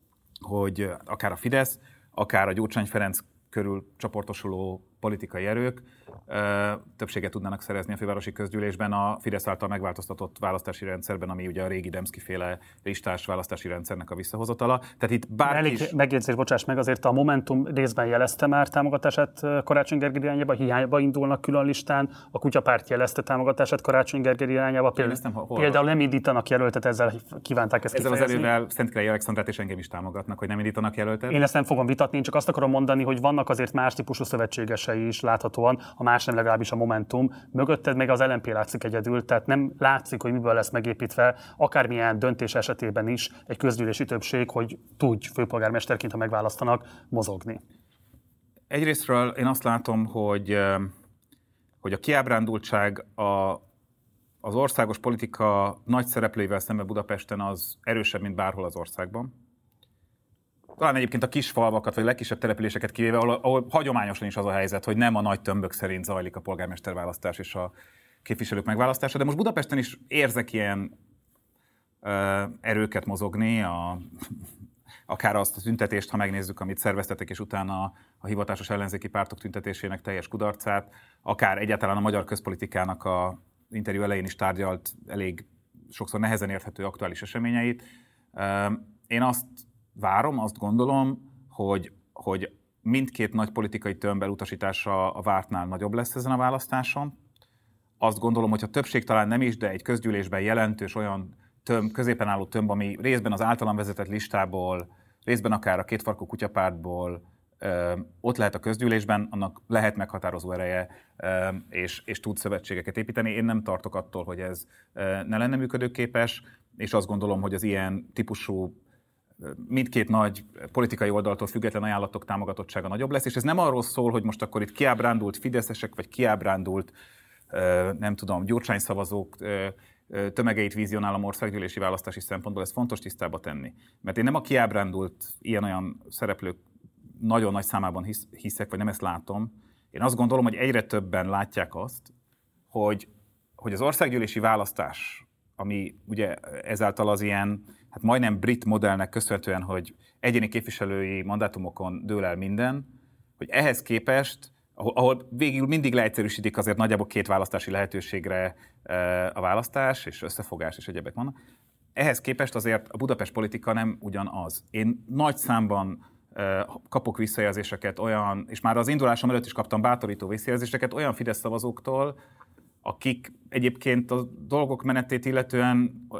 hogy akár a Fidesz, akár a Gyurcsány Ferenc körül csoportosuló politikai erők többséget tudnának szerezni a fővárosi közgyűlésben a Fidesz által megváltoztatott választási rendszerben, ami ugye a régi Demszky-féle listás választási rendszernek a visszahozatala. Tehát itt bárki is... Megjegyzés, bocsáss meg, azért a Momentum részben jelezte már támogatását Karácsony Gergely irányába, hiányba indulnak külön listán, a Kutyapárt jelezte támogatását Karácsony Gergely irányába, például nem indítanak jelöltet, ezzel kívánták ezt kifejezni. Ezzel az elővel Szentkirályi Alexandrát és engem is támogatnak, hogy nem indítanak jelöltet. Én ezt nem fogom vitatni, én csak azt akarom mondani, hogy vannak azért más típusú szövetségesei is láthatóan, a más nem legalábbis a Momentum. Mögötted még az LMP látszik egyedül, tehát nem látszik, hogy miből lesz megépítve akármilyen döntés esetében is egy közgyűlési többség, hogy tudj főpolgármesterként, ha megválasztanak, mozogni. Egyrésztről én azt látom, hogy a kiábrándultság az országos politika nagy szereplőivel szemben Budapesten az erősebb, mint bárhol az országban. Talán egyébként a kis falvakat, vagy legkisebb településeket kivéve, ahol hagyományosan is az a helyzet, hogy nem a nagy tömbök szerint zajlik a polgármesterválasztás és a képviselők megválasztása, de most Budapesten is érzek ilyen erőket mozogni, akár azt a tüntetést, ha megnézzük, amit szerveztetek, és utána a hivatásos ellenzéki pártok tüntetésének teljes kudarcát, akár egyáltalán a magyar közpolitikának a interjú elején is tárgyalt elég sokszor nehezen érthető aktuális eseményeit. Én azt várom, azt gondolom, hogy mindkét nagy politikai tömb elutasítása a vártnál nagyobb lesz ezen a választáson. Azt gondolom, hogy a többség talán nem is, de egy közgyűlésben jelentős olyan tömb, középen álló tömb, ami részben az általam vezetett listából, részben akár a kétfarkú kutyapártból ott lehet a közgyűlésben, annak lehet meghatározó ereje, és tud szövetségeket építeni. Én nem tartok attól, hogy ez ne lenne működőképes, és azt gondolom, hogy az ilyen típusú mindkét nagy politikai oldaltól független ajánlatok támogatottsága nagyobb lesz, és ez nem arról szól, hogy most akkor itt kiábrándult fideszesek, vagy kiábrándult, nem tudom, Gyurcsány szavazók tömegeit vizionálom országgyűlési választási szempontból, ez fontos tisztába tenni. Mert én nem a kiábrándult ilyen-olyan szereplők nagyon nagy számában hiszek, vagy nem ezt látom. Én azt gondolom, hogy egyre többen látják azt, hogy az országgyűlési választás, ami ugye ezáltal az ilyen, hát majdnem brit modellnek köszönhetően, hogy egyéni képviselői mandátumokon dől el minden, hogy ehhez képest, ahol végül mindig leegyszerűsítik azért nagyjából két választási lehetőségre a választás, és összefogás és egyebek vannak, ehhez képest azért a Budapest politika nem ugyanaz. Én nagy számban kapok visszajelzéseket olyan, és már az indulásom előtt is kaptam bátorító visszajelzéseket olyan Fidesz szavazóktól, akik egyébként a dolgok menetét illetően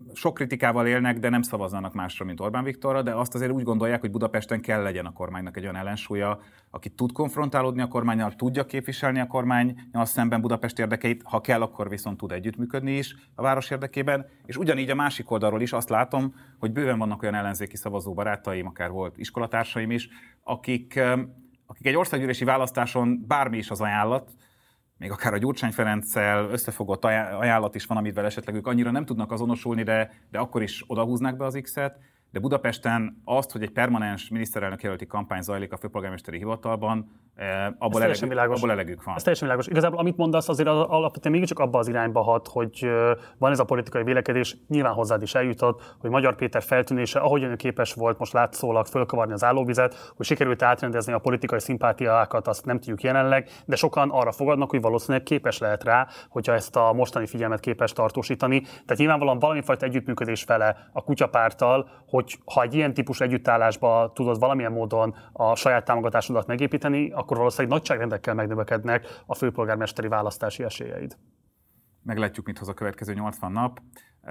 sok kritikával élnek, de nem szavaznának másra, mint Orbán Viktorra, de azt azért úgy gondolják, hogy Budapesten kell legyen a kormánynak egy olyan ellensúlya, aki tud konfrontálódni a kormánnyal, tudja képviselni a kormánnyal szemben Budapest érdekeit, ha kell, akkor viszont tud együttműködni is a város érdekében. És ugyanígy a másik oldalról is azt látom, hogy bőven vannak olyan ellenzéki szavazó barátaim, akár volt iskolatársaim is, akik egy országgyűlési választáson bármi is az ajánlat, még akár a Gyurcsány Ferenccel összefogott ajánlat is van, amivel esetleg ők annyira nem tudnak azonosulni, de akkor is odahúznák be az X-et. De Budapesten azt, hogy egy permanens miniszterelnök jelölti kampány zajlik a főpolgármesteri hivatalban, abból elegük van. Ez teljesen világos. Igazából amit mondasz, azért alapvetően mégiscsak abba az irányba hat, hogy van ez a politikai vélekedés, nyilván hozzád is eljutott, hogy Magyar Péter feltűnése, ahogyan ő képes volt most látszólag fölkavarni az állóvizet, hogy sikerült átrendezni a politikai szimpátiákat, azt nem tudjuk jelenleg, de sokan arra fogadnak, hogy valószínűleg képes lehet rá, hogyha ezt a mostani figyelmet képes tartósítani. Tehát nyilvánvalóan valamifajta együttműködés fele a Kutyapárttal, hogy ha egy ilyen típusú együttállásba tudod valamilyen módon a saját támogatásodat megépíteni, akkor valószínűleg nagyságrendekkel megnövekednek a főpolgármesteri választási esélyeid. Meglátjuk, mit hoz a következő 80 nap.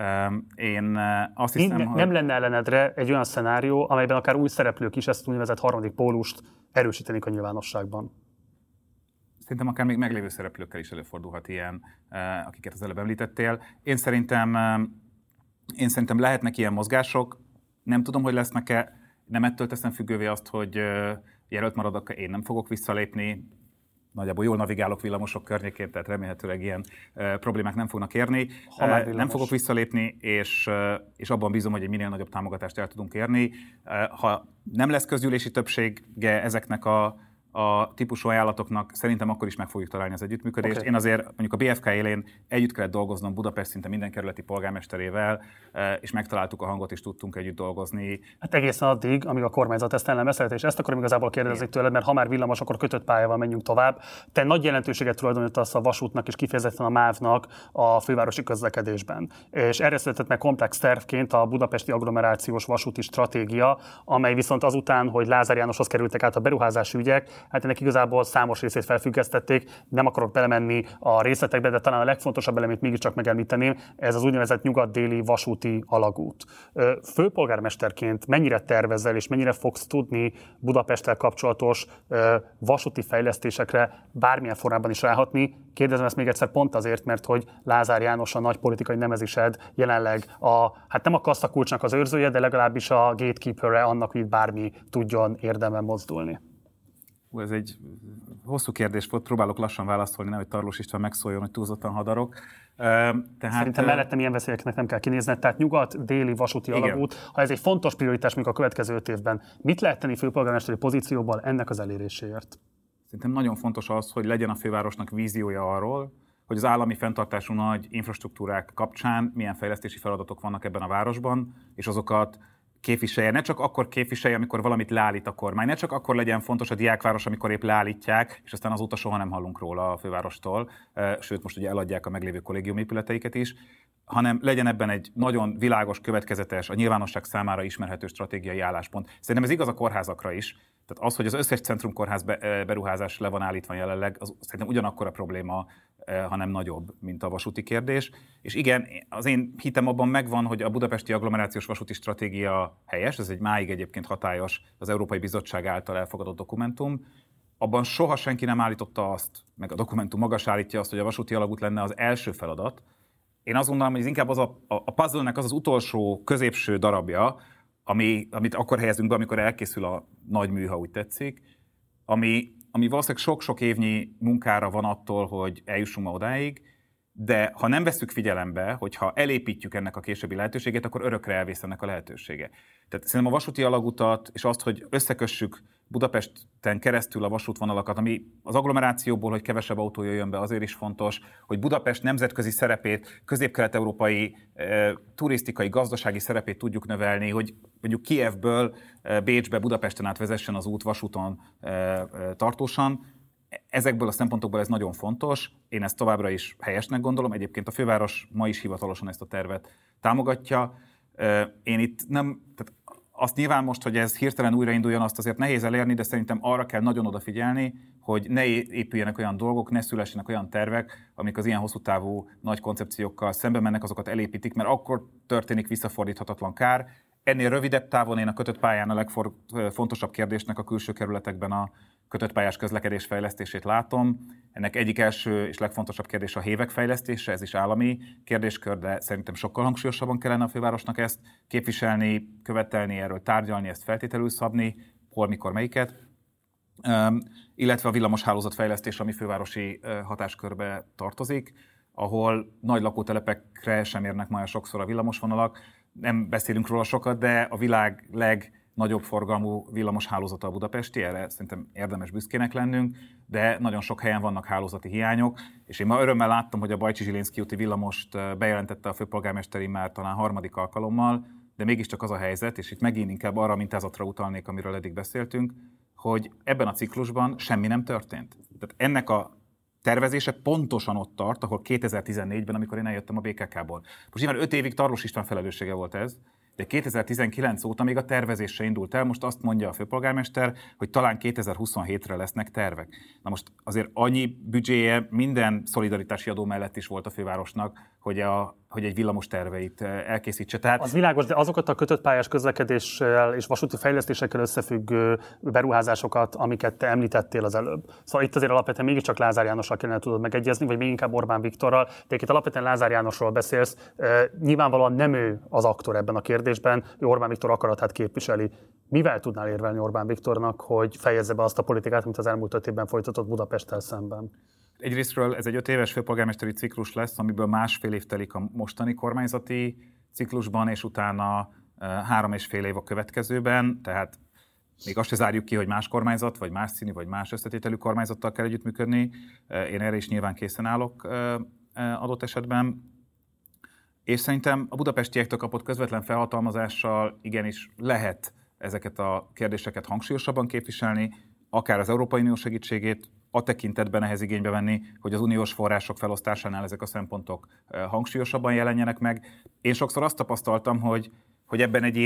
Én azt hiszem, hogy... Nem lenne ellenedre egy olyan szenárió, amelyben akár új szereplők is ezt úgynevezett harmadik pólust erősítenik a nyilvánosságban. Szerintem akár még meglévő szereplőkkel is előfordulhat ilyen, akiket az előbb említettél. Én szerintem lehetnek ilyen mozgások. Nem tudom, hogy lesznek-e, nem ettől teszem függővé azt, hogy jelölt maradok, én nem fogok visszalépni. Nagyjából jól navigálok villamosok környékén, tehát remélhetőleg ilyen problémák nem fognak érni. Nem fogok visszalépni, és abban bízom, hogy egy minél nagyobb támogatást el tudunk érni. Ha nem lesz közgyűlési többsége ezeknek a típusú ajánlatoknak, szerintem akkor is meg fogjuk találni az együttműködést. Okay. Én azért mondjuk a BFK élén együtt kellett dolgoznom Budapest szinte minden kerületi polgármesterével, és megtaláltuk a hangot, és tudtunk együtt dolgozni. Hát egészen addig, amíg a kormányzat ezt nem beszélt, és ezt akarom igazából kérdezni tőled, mert ha már villamos, akkor kötött pályával menjünk tovább. Te nagy jelentőséget tulajdonítasz a vasútnak és kifejezetten a MÁV-nak a fővárosi közlekedésben. És erre született meg komplex tervként a budapesti agglomerációs vasúti stratégia, amely viszont azután, hogy Lázár Jánoshoz kerültek át a beruházási ügyek, hát ennek igazából számos részét felfüggesztették, nem akarok belemenni a részletekbe, de talán a legfontosabb elemét mégiscsak megemlíteném, ez az úgynevezett nyugat-déli vasúti alagút. Főpolgármesterként mennyire tervezel és mennyire fogsz tudni Budapesttel kapcsolatos vasúti fejlesztésekre bármilyen formában is ráhatni? Kérdezem ezt még egyszer pont azért, mert hogy Lázár János a nagy politikai nemezised jelenleg hát nem a kasszakulcsnak az őrzője, de legalábbis a gatekeeper-re annak, hogy bármi tudjon érdemben mozdulni. Ez egy hosszú kérdés volt, próbálok lassan válaszolni, nehogy Tarlós István megszóljon, hogy túlzottan hadarok. Szerintem mellettem ilyen veszélyeknek nem kell kinézned, tehát nyugat-déli vasúti alagút, ha ez egy fontos prioritás még a következő 5 évben, mit lehet tenni főpolgármesteri pozícióban ennek az eléréséért? Szerintem nagyon fontos az, hogy legyen a fővárosnak víziója arról, hogy az állami fenntartású nagy infrastruktúrák kapcsán milyen fejlesztési feladatok vannak ebben a városban, és azokat képviselje. Ne csak akkor képviselje, amikor valamit leállít a kormány. Ne csak akkor legyen fontos a diákváros, amikor épp leállítják, és aztán azóta soha nem hallunk róla a fővárostól, sőt most ugye eladják a meglévő kollégiumépületeiket is, hanem legyen ebben egy nagyon világos, következetes, a nyilvánosság számára ismerhető stratégiai álláspont. Szerintem ez igaz a kórházakra is. Tehát az, hogy az összes centrumkórház beruházás le van állítva jelenleg, az szerintem ugyanakkor a probléma, hanem nagyobb, mint a vasúti kérdés. És igen, az én hitem abban megvan, hogy a budapesti agglomerációs vasúti stratégia helyes, ez egy máig egyébként hatályos, az Európai Bizottság által elfogadott dokumentum. Abban soha senki nem állította azt, meg a dokumentum maga sem állítja azt, hogy a vasúti alagút lenne az első feladat. Én azt gondolom, hogy ez inkább a puzzle-nek az utolsó, középső darabja, amit akkor helyezünk be, amikor elkészül a nagy mű, ha úgy tetszik, ami valószínűleg sok-sok évnyi munkára van attól, hogy eljussunk ma odáig, de ha nem vesszük figyelembe, hogyha elépítjük ennek a későbbi lehetőségét, akkor örökre elvész ennek a lehetősége. Tehát szerintem a vasúti alagutat, és azt, hogy összekössük Budapesten keresztül a vasútvonalakat, ami az agglomerációból, hogy kevesebb autó jöjjön be, azért is fontos, hogy Budapest nemzetközi szerepét, közép-kelet-európai turisztikai, gazdasági szerepét tudjuk növelni, hogy mondjuk Kijevből Bécsbe, Budapesten át vezessen az út vasúton tartósan. Ezekből a szempontokból ez nagyon fontos. Én ezt továbbra is helyesnek gondolom. Egyébként a főváros ma is hivatalosan ezt a tervet támogatja. Én itt nem... Tehát Azt nyilván most, hogy ez hirtelen újrainduljon, azt azért nehéz elérni, de szerintem arra kell nagyon odafigyelni, hogy ne épüljenek olyan dolgok, ne szülessenek olyan tervek, amik az ilyen hosszú távú nagy koncepciókkal szembe mennek, azokat elépítik, mert akkor történik visszafordíthatatlan kár. Ennél rövidebb távon én a kötött pályán a legfontosabb kérdésnek a külső kerületekben a kötött pályás közlekedés fejlesztését látom. Ennek egyik első és legfontosabb kérdés a hévek fejlesztése, ez is állami kérdéskör, de szerintem sokkal hangsúlyosabban kellene a fővárosnak ezt képviselni, követelni, erről tárgyalni, ezt feltételül szabni, hol, mikor, melyiket. Illetve a villamoshálózat fejlesztés, ami fővárosi hatáskörbe tartozik, ahol nagy lakótelepekre sem érnek már sokszor a villamosvonalak. Nem beszélünk róla sokat, de a világ legnagyobb forgalmú villamoshálózata a budapesti, erre szerintem érdemes büszkének lennünk, de nagyon sok helyen vannak hálózati hiányok, és én ma örömmel láttam, hogy a Bajcsy-Zsilinszky úti villamost bejelentette a főpolgármesteri már talán harmadik alkalommal, de mégiscsak az a helyzet, és itt megint inkább arra a mintázatra utalnék, amiről eddig beszéltünk, hogy ebben a ciklusban semmi nem történt. Tehát ennek a tervezése pontosan ott tart, ahol 2014-ben, amikor én eljöttem a BKK-ból. Most nyilván 5 évig Tarlós István felelőssége volt ez, de 2019 óta még a tervezésre indult el. Most azt mondja a főpolgármester, hogy talán 2027-re lesznek tervek. Na most azért annyi büdzséje minden szolidaritási adó mellett is volt a fővárosnak, hogy egy villamos terveit elkészítse. Tehát az világos, de azokat a kötött pályás közlekedéssel és vasúti fejlesztésekkel összefüggő beruházásokat, amiket te említettél az előbb. Szóval itt azért alapvetően mégiscsak Lázár Jánossal kellene tudod megegyezni, vagy még inkább Orbán Viktorral, de itt alapvetően Lázár Jánosról beszélsz. Nyilvánvalóan nem ő az aktor ebben a kérdésben, ő Orbán Viktor akaratát képviseli. Mivel tudnál érvelni Orbán Viktornak, hogy fejezze be azt a politikát, amit az elmúlt 5 évben folytatott Budapesttel szemben? Egyrésztről ez egy 5 éves főpolgármesteri ciklus lesz, amiből másfél év telik a mostani kormányzati ciklusban, és utána 3,5 év a következőben, tehát még azt se zárjuk ki, hogy más kormányzat, vagy más színű, vagy más összetételű kormányzattal kell együttműködni. Én erre is nyilván készen állok adott esetben. És szerintem a budapestiektől kapott közvetlen felhatalmazással igenis lehet ezeket a kérdéseket hangsúlyosabban képviselni, akár az Európai Unió segítségét a tekintetben ehhez igénybe venni, hogy az uniós források felosztásánál ezek a szempontok hangsúlyosabban jelenjenek meg. Én sokszor azt tapasztaltam, hogy ebben egy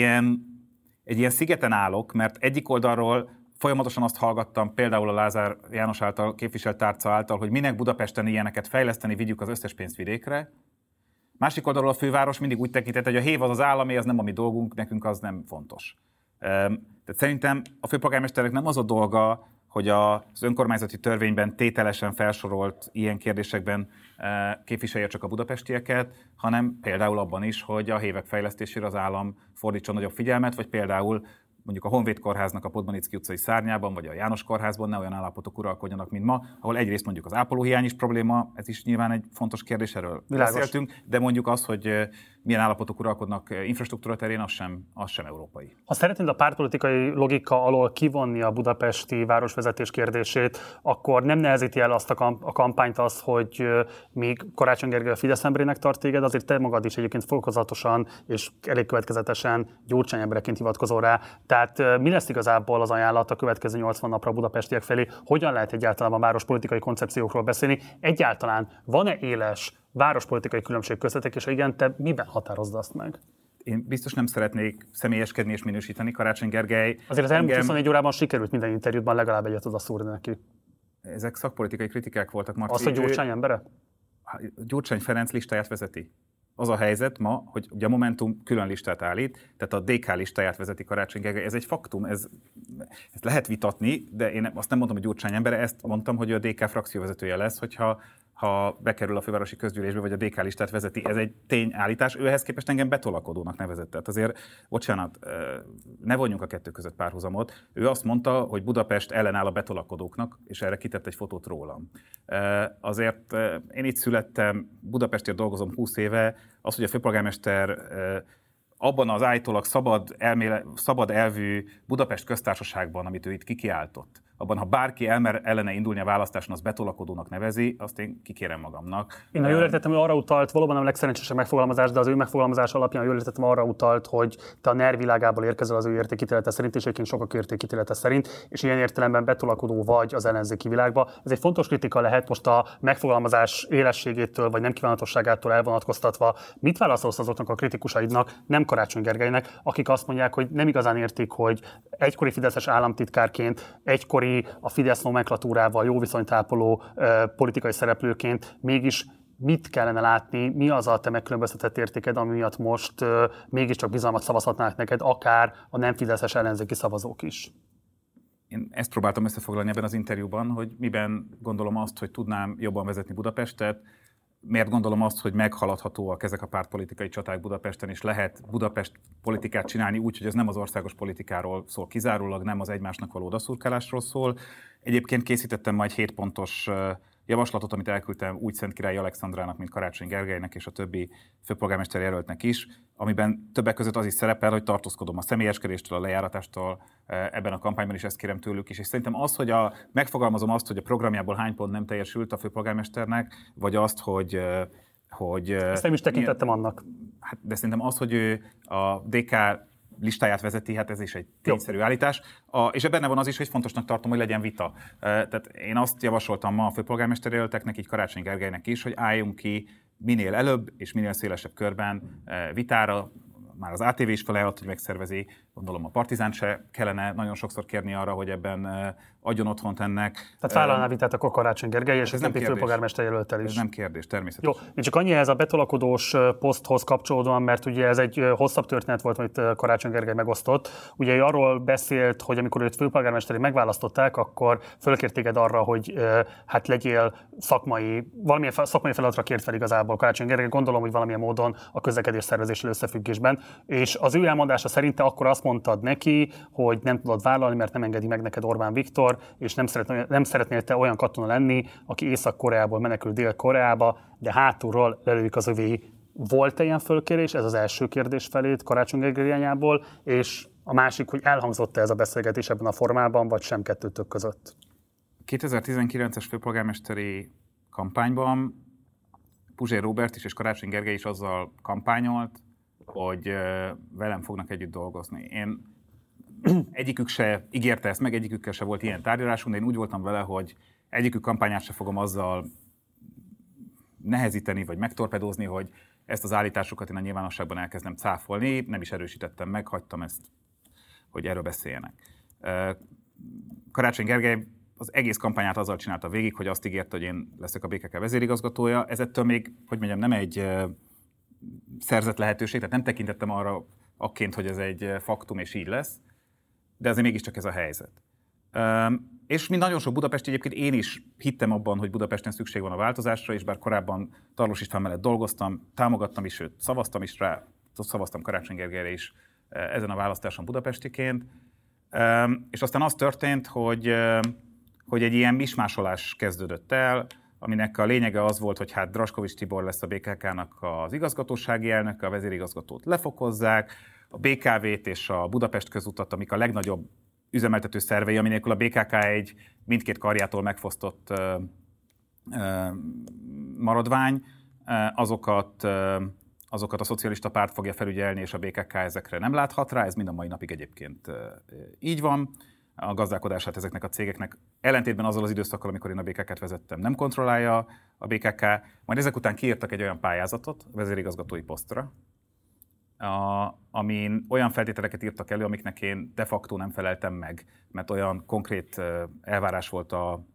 ilyen szigeten állok, mert egyik oldalról folyamatosan azt hallgattam, például a Lázár János által képviselt tárca által, hogy minek Budapesten ilyeneket fejleszteni, vigyük az összes pénzt vidékre. Másik oldalról a főváros mindig úgy tekintett, hogy a hév az az állami, az nem a mi dolgunk, nekünk az nem fontos. Tehát szerintem a főpolgármesternek nem az a dolga, hogy az önkormányzati törvényben tételesen felsorolt ilyen kérdésekben képviselje csak a budapestieket, hanem például abban is, hogy a hévek fejlesztésére az állam fordítson nagyobb figyelmet, vagy például mondjuk a Honvéd kórháznak a Podmanicki utcai szárnyában, vagy a János kórházban ne olyan állapotok uralkodjanak, mint ma, ahol egyrészt mondjuk az ápolóhiány is probléma, ez is nyilván egy fontos kérdés, erről beszéltünk, de mondjuk az, hogy milyen állapotok uralkodnak infrastruktúra terén, az sem európai. Ha szeretnéd a pártpolitikai logika alól kivonni a budapesti városvezetés kérdését, akkor nem nehezíti el azt a kampányt az, hogy míg Karácsony Gergely a Fidesz emberének tart téged, azért te magad is egyébként fokozatosan és elég következetesen Gyurcsány embereként hivatkozol rá. Tehát mi lesz igazából az ajánlat a következő 80 napra a budapestiek felé? Hogyan lehet egyáltalán a várospolitikai koncepciókról beszélni? Egyáltalán van-e éles várospolitikai különbség köztetek, és ha igen, te miben határozd azt meg? Én biztos nem szeretnék személyeskedni és minősíteni Karácsony Gergely. Azért az elmúlt 24 órában sikerült minden interjútban legalább egyet oda szúrni neki. Ezek szakpolitikai kritikák voltak, Marci. Az, hogy Gyurcsány embere? Gyurcsány Ferenc listáját vezeti. Az a helyzet ma, hogy ugye a Momentum külön listát állít, tehát a DK listáját vezeti Karácsony Gergely. Ez egy faktum, ezt lehet vitatni, de én azt nem mondtam, hogy Gyurcsány embere, ezt mondtam, hogy a DK frakcióvezetője lesz, hogyha bekerül a fővárosi közgyűlésbe, vagy a DK listát vezeti. Ez egy tényállítás. Ő ehhez képest engem betolakodónak nevezett. Tehát azért, bocsánat, ne vonjunk a kettő között párhuzamot. Ő azt mondta, hogy Budapest ellenáll a betolakodóknak, és erre kitett egy fotót rólam. Azért én itt születtem, Budapestért dolgozom 20 éve, az, hogy a főpolgármester abban az állítólag szabad elvű Budapest köztársaságban, amit ő itt kikiáltott, abban, ha bárki elmer ellene indulni a választáson, az betolakodónak nevezi, azt én kikérem magamnak. Én jól értettem, hogy arra utalt, valóban nem a legszerencsésebb megfogalmazás, de az ő megfogalmazás alapján jól értettem, arra utalt, hogy te a NER világából érkezel az ő értékítélete szerint, és egyébként sokak értékítélete szerint, és ilyen értelemben betolakodó vagy az ellenzéki világba. Ez egy fontos kritika lehet, most a megfogalmazás élességétől vagy nem kívánatosságától elvonatkoztatva. Mit válaszolsz azoknak a kritikusaidnak, nem Karácsony Gergelynek, akik azt mondják, hogy nem igazán értik, hogy egykori fideszes államtitkárként, egykori a Fidesz nomenklatúrával jó viszonyt ápoló politikai szereplőként mégis mit kellene látni, mi az a te megkülönböztetett értéked, ami miatt most mégiscsak bizalmat szavazhatnák neked, akár a nem fideszes ellenzéki szavazók is? Én ezt próbáltam összefoglalni ebben az interjúban, hogy miben gondolom azt, hogy tudnám jobban vezetni Budapestet, miért gondolom azt, hogy meghaladhatóak ezek a pártpolitikai csaták Budapesten, és lehet Budapest politikát csinálni úgy, hogy ez nem az országos politikáról szól kizárólag, nem az egymásnak való odaszurkálásról szól. Egyébként készítettem majd 7 pontos javaslatot, amit elküldtem úgy Szentkirályi Alexandrának, mint Karácsony Gergelynek és a többi főpolgármester jelöltnek is, amiben többek között az is szerepel, hogy tartózkodom a személyeskedéstől, a lejáratástól ebben a kampányban, is ezt kérem tőlük is. És szerintem az, hogy megfogalmazom azt, hogy a programjából hány pont nem teljesült a főpolgármesternek, vagy azt, hogy ezt nem is tekintettem annak. Hát, de szerintem az, hogy ő a DK listáját vezeti, hát ez is egy tényszerű állítás. És benne van az is, hogy fontosnak tartom, hogy legyen vita. Tehát én azt javasoltam ma a főpolgármester jelölteknek, így Karácsony Gergelynek is, hogy álljunk ki minél előbb és minél szélesebb körben vitára. Már az ATV is felajánlott, hogy megszervezi, gondolom a Partizánt se kellene nagyon sokszor kérni arra, hogy ebben adjon otthont ennek. Tehát vállalná vitát akkor Karácsony Gergely és a többi főpolgármester jelölttel is. Ez nem kérdés, természetesen. Jó, én csak annyi ez a betolakodós poszthoz kapcsolódóan, mert ugye ez egy hosszabb történet volt, amit Karácsony Gergely megosztott. Ugye ő arról beszélt, hogy amikor őt főpolgármesteri megválasztották, akkor fölkért téged arra, hogy hát legyél valamilyen szakmai feladatra kért fel igazából Karácsony Gergely, gondolom, hogy valamilyen módon a közlekedés szervezéssel összefüggésben. És az ő elmondása szerint te akkor azt mondtad neki, hogy nem tudod vállalni, mert nem engedi meg neked Orbán Viktor, és nem szeretnél te olyan katona lenni, aki Észak-Koreából menekül Dél-Koreába, de hátulról lelőjük az övé. Volt-e ilyen fölkérés? Ez az első kérdés felét Karácsony Gergely irányából, és a másik, hogy elhangzott-e ez a beszélgetés ebben a formában, vagy sem kettőtök között? 2019-es főpolgármesteri kampányban Puzsér Róbert is és Karácsony Gergely is azzal kampányolt, hogy velem fognak együtt dolgozni. Én egyikük se ígérte ezt meg, egyikükkel se volt ilyen tárgyalásunk, de én úgy voltam vele, hogy egyikük kampányát se fogom azzal nehezíteni, vagy megtorpedózni, hogy ezt az állításokat én a nyilvánosságban elkezdem cáfolni, nem is erősítettem meg, hagytam ezt, hogy erről beszéljenek. Karácsony Gergely az egész kampányát azzal csinálta végig, hogy azt ígérte, hogy én leszek a BKK vezérigazgatója. Ez ettől még, hogy mondjam, nem egy szerzett lehetőség, tehát nem tekintettem arra akként, hogy ez egy faktum és így lesz, de azért mégiscsak ez a helyzet. És mint nagyon sok budapesti, egyébként én is hittem abban, hogy Budapesten szükség van a változásra, és bár korábban Tarlós István mellett dolgoztam, támogattam is őt, szavaztam is rá, szavaztam Karácsony Gergelyre is ezen a választáson budapestiként, és aztán az történt, hogy egy ilyen mismásolás kezdődött el, aminek a lényege az volt, hogy hát Draskovics Tibor lesz a BKK-nak az igazgatósági elnöke, a vezérigazgatót lefokozzák, a BKV-t és a Budapest Közutat, amik a legnagyobb üzemeltető szervei, aminélkül a BKK egy mindkét karjától megfosztott maradvány, azokat a szocialista párt fogja felügyelni, és a BKK ezekre nem láthat rá, ez mind a mai napig egyébként így van. A gazdálkodását ezeknek a cégeknek ellentétben azzal az időszakkal, amikor én a BKK-t vezettem, nem kontrollálja a BKK. Majd ezek után kiírtak egy olyan pályázatot a vezérigazgatói posztra, amin olyan feltételeket írtak elő, amiknek én de facto nem feleltem meg, mert olyan konkrét elvárás volt a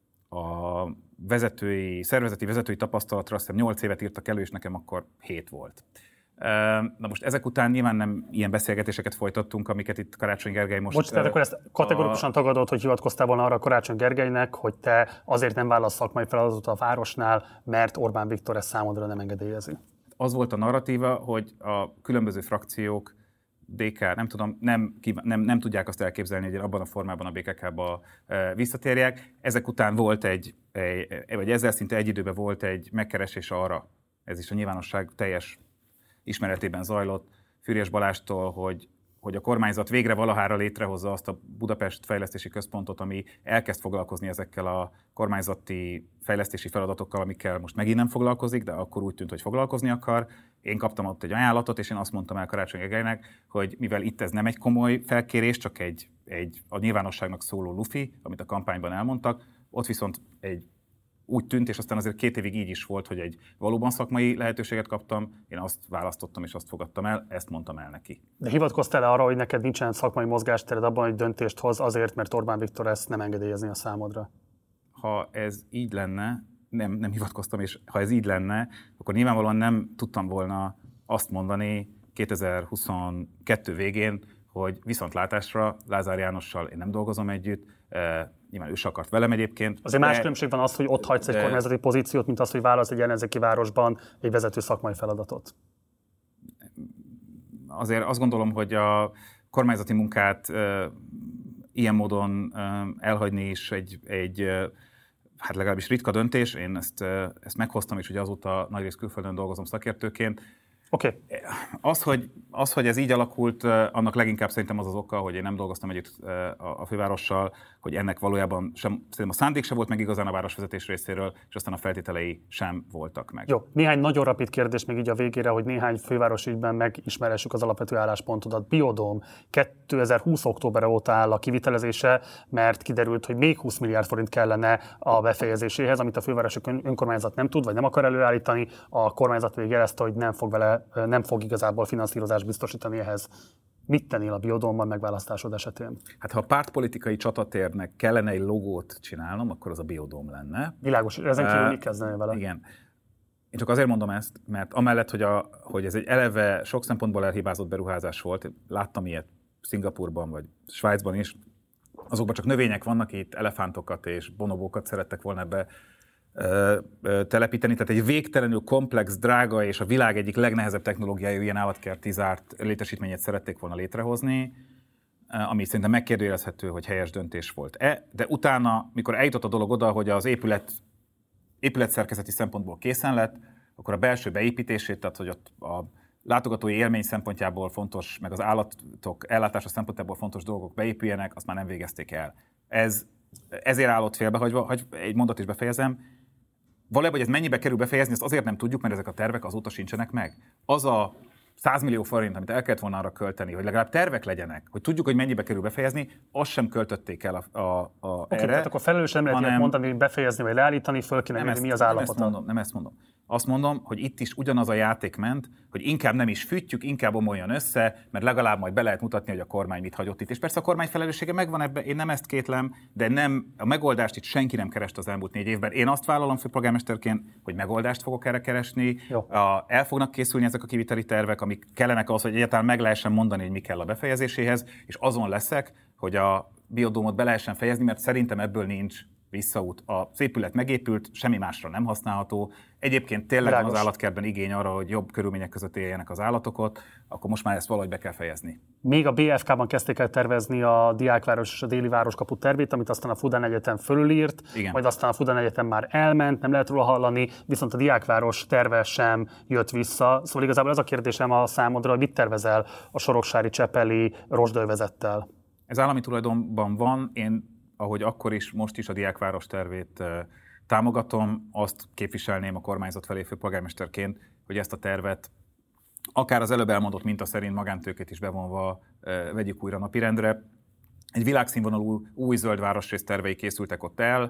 szervezeti vezetői tapasztalatra, azt hiszem 8 évet írtak elő, és nekem akkor 7 volt. Na most ezek után nyilván nem ilyen beszélgetéseket folytattunk, amiket itt Karácsony Gergely most... Bocs, tehát akkor ezt kategorikusan tagadod, hogy hivatkoztál volna arra Karácsony Gergelynek, hogy te azért nem válasz szakmai feladatot a városnál, mert Orbán Viktor ezt számodra nem engedélyezi. Az volt a narratíva, hogy a különböző frakciók, DK, nem tudom, nem tudják azt elképzelni, hogy abban a formában a BKK-ba visszatérjek. Ezek után volt vagy ezzel szinte egy időben volt egy megkeresés arra, ez is a nyilvánosság teljes ismeretében zajlott, Füriyes Balázstól, hogy a kormányzat végre valahára létrehozza azt a Budapest Fejlesztési Központot, ami elkezd foglalkozni ezekkel a kormányzati fejlesztési feladatokkal, amikkel most megint nem foglalkozik, de akkor úgy tűnt, hogy foglalkozni akar. Én kaptam ott egy ajánlatot, és én azt mondtam el Karácsony Gergelynek, hogy mivel itt ez nem egy komoly felkérés, csak egy a nyilvánosságnak szóló lufi, amit a kampányban elmondtak, ott viszont úgy tűnt, és aztán azért 2 évig így is volt, hogy egy valóban szakmai lehetőséget kaptam, én azt választottam és azt fogadtam el, ezt mondtam el neki. De hivatkoztál arra, hogy neked nincsen szakmai mozgástered abban, hogy döntést hoz azért, mert Orbán Viktor ezt nem engedélyezni a számodra? Ha ez így lenne, nem hivatkoztam, és ha ez így lenne, akkor nyilvánvalóan nem tudtam volna azt mondani 2022 végén, hogy viszontlátásra Lázár Jánossal én nem dolgozom együtt, nyilván ő se akart velem egyébként. Azért más különbség van az, hogy ott hagysz egy kormányzati pozíciót, mint az, hogy válasz egy ellenzéki városban egy vezető szakmai feladatot. Azért azt gondolom, hogy a kormányzati munkát ilyen módon elhagyni is egy hát legalábbis ritka döntés. Én ezt meghoztam, és ugye azóta nagyrészt külföldön dolgozom szakértőként. Okay. Az, hogy ez így alakult, annak leginkább szerintem az oka, hogy én nem dolgoztam együtt a fővárossal, hogy ennek valójában szerintem a szándék sem volt meg igazán a városvezetés részéről, és aztán a feltételei sem voltak meg. Jó, néhány nagyon rapid kérdés még így a végére, hogy néhány fővárosi ügyben megismeressük az alapvető álláspontodat. Biodóm 2020. október óta áll a kivitelezése, mert kiderült, hogy még 20 milliárd forint kellene a befejezéséhez, amit a fővárosi önkormányzat nem tud, vagy nem akar előállítani. A kormányzat végig jelezte, hogy nem fog igazából finanszírozást biztosítani ehhez. Mit tennél a Biodómban megválasztásod esetén? Hát ha a pártpolitikai csatatérnek kellene egy logót csinálnom, akkor az a Biodóm lenne. Világos, ezen kívül mi kezdenél vele? Igen. Én csak azért mondom ezt, mert amellett, hogy ez egy eleve sok szempontból elhibázott beruházás volt, láttam ilyet Szingapurban vagy Svájcban is, azokban csak növények vannak, itt elefántokat és bonobókat szerettek volna ebbe telepíteni, tehát egy végtelenül komplex, drága és a világ egyik legnehezebb technológiájú ilyen állatkerti zárt létesítményet szerették volna létrehozni, ami szerintem megkérdőjelezhető, hogy helyes döntés volt-e, de utána, mikor eljutott a dolog oda, hogy az épületszerkezeti szempontból készen lett, akkor a belső beépítését, tehát hogy ott a látogatói élmény szempontjából fontos, meg az állatok ellátása szempontjából fontos dolgok beépüljenek, azt már nem végezték el. Ezért állott félbe, hogy egy mondat is befejezem. Valójában, hogy ez mennyibe kerül befejezni, ezt azért nem tudjuk, mert ezek a tervek azóta sincsenek meg. Az a 100 millió forint, amit el kellett volna arra költeni, hogy legalább tervek legyenek, hogy tudjuk, hogy mennyibe kerül befejezni, azt sem költötték el erre. Tehát akkor felelősen nem lehet mondani, hogy befejezni vagy leállítani, föl kéne mérni, mi az állapota. Nem ezt mondom. Azt mondom, hogy itt is ugyanaz a játék ment, hogy inkább nem is fűtjük, inkább omoljon össze, mert legalább majd be lehet mutatni, hogy a kormány mit hagyott itt. És persze a kormány felelőssége megvan ebben, én nem ezt kétlem, de a megoldást itt senki nem kereste az elmúlt 4 évben. Én azt vállalom főpolgármesterként, hogy megoldást fogok erre keresni. El fognak készülni ezek a kiviteli tervek, amik kellenek ahhoz, hogy egyáltalán meg lehessen mondani, hogy mi kell a befejezéséhez, és azon leszek, hogy a Biodómot be lehessen fejezni, mert szerintem ebből nincs visszaút. Az épület megépült, semmi másra nem használható. Egyébként tényleg van az állatkertben igény arra, hogy jobb körülmények között éljenek az állatok ott, akkor most már ezt valahogy be kell fejezni. Még a BFK-ban kezdték el tervezni a Diákváros és a Déli Városkapu tervét, amit aztán a Fudán Egyetem fölülírt, majd aztán a Fudán Egyetem már elment, nem lehet róla hallani, viszont a Diákváros terve sem jött vissza. Szóval igazából ez a kérdésem a számodra, hogy mit tervezel a soroksári csepeli rozsdővezettel? Ez állami tulajdonban van, én ahogy akkor is, most is a Diákváros tervét támogatom, azt képviselném a kormányzat felé főpolgármesterként, hogy ezt a tervet akár az előbb elmondott minta szerint magántőkét is bevonva vegyük újra napirendre. Egy világszínvonalú új zöld városrész tervei készültek ott el.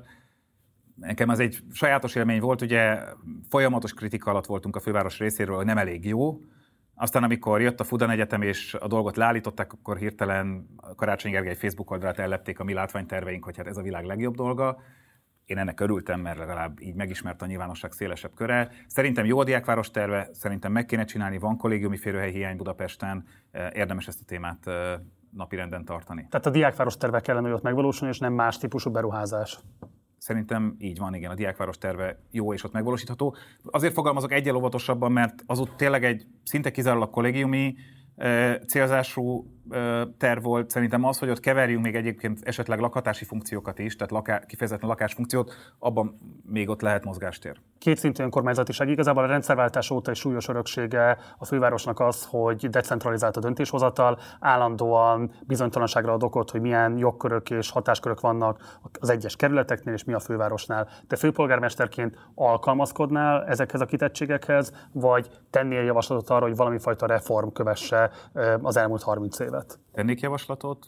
Nekem ez egy sajátos élmény volt, ugye folyamatos kritika alatt voltunk a főváros részéről, hogy nem elég jó. Aztán, amikor jött a Fudán Egyetem és a dolgot leállították, akkor hirtelen Karácsony Gergely Facebook oldalát ellepték a mi látványterveink, hogy hát ez a világ legjobb dolga. Én ennek örültem, mert legalább így megismerte a nyilvánosság szélesebb köre. Szerintem jó a Diákváros terve, szerintem meg kéne csinálni, van kollégiumi férőhely hiány Budapesten, érdemes ezt a témát napirenden tartani. Tehát a Diákváros terve kellene, hogy ott megvalósulni, és nem más típusú beruházás. Szerintem így van, igen, a Diákváros terve jó és ott megvalósítható. Azért fogalmazok egyel óvatosabban, mert az ott tényleg egy szinte kizárólag kollégiumi célzású terv volt szerintem az, hogy ott keverjünk még egyébként esetleg lakhatási funkciókat is, tehát kifejezetten lakásfunkciót, abban még ott lehet mozgástér. Kétszintű önkormányzatiság. Igazából a rendszerváltás óta is súlyos öröksége a fővárosnak az, hogy decentralizált a döntéshozatal, állandóan bizonytalanságra ad okot, hogy milyen jogkörök és hatáskörök vannak az egyes kerületeknél és mi a fővárosnál. Te főpolgármesterként alkalmazkodnál ezekhez a kitettségekhez, vagy tennél javaslatot arra, hogy valami fajta reform kövesse az elmúlt 30 évet? Tennék javaslatot.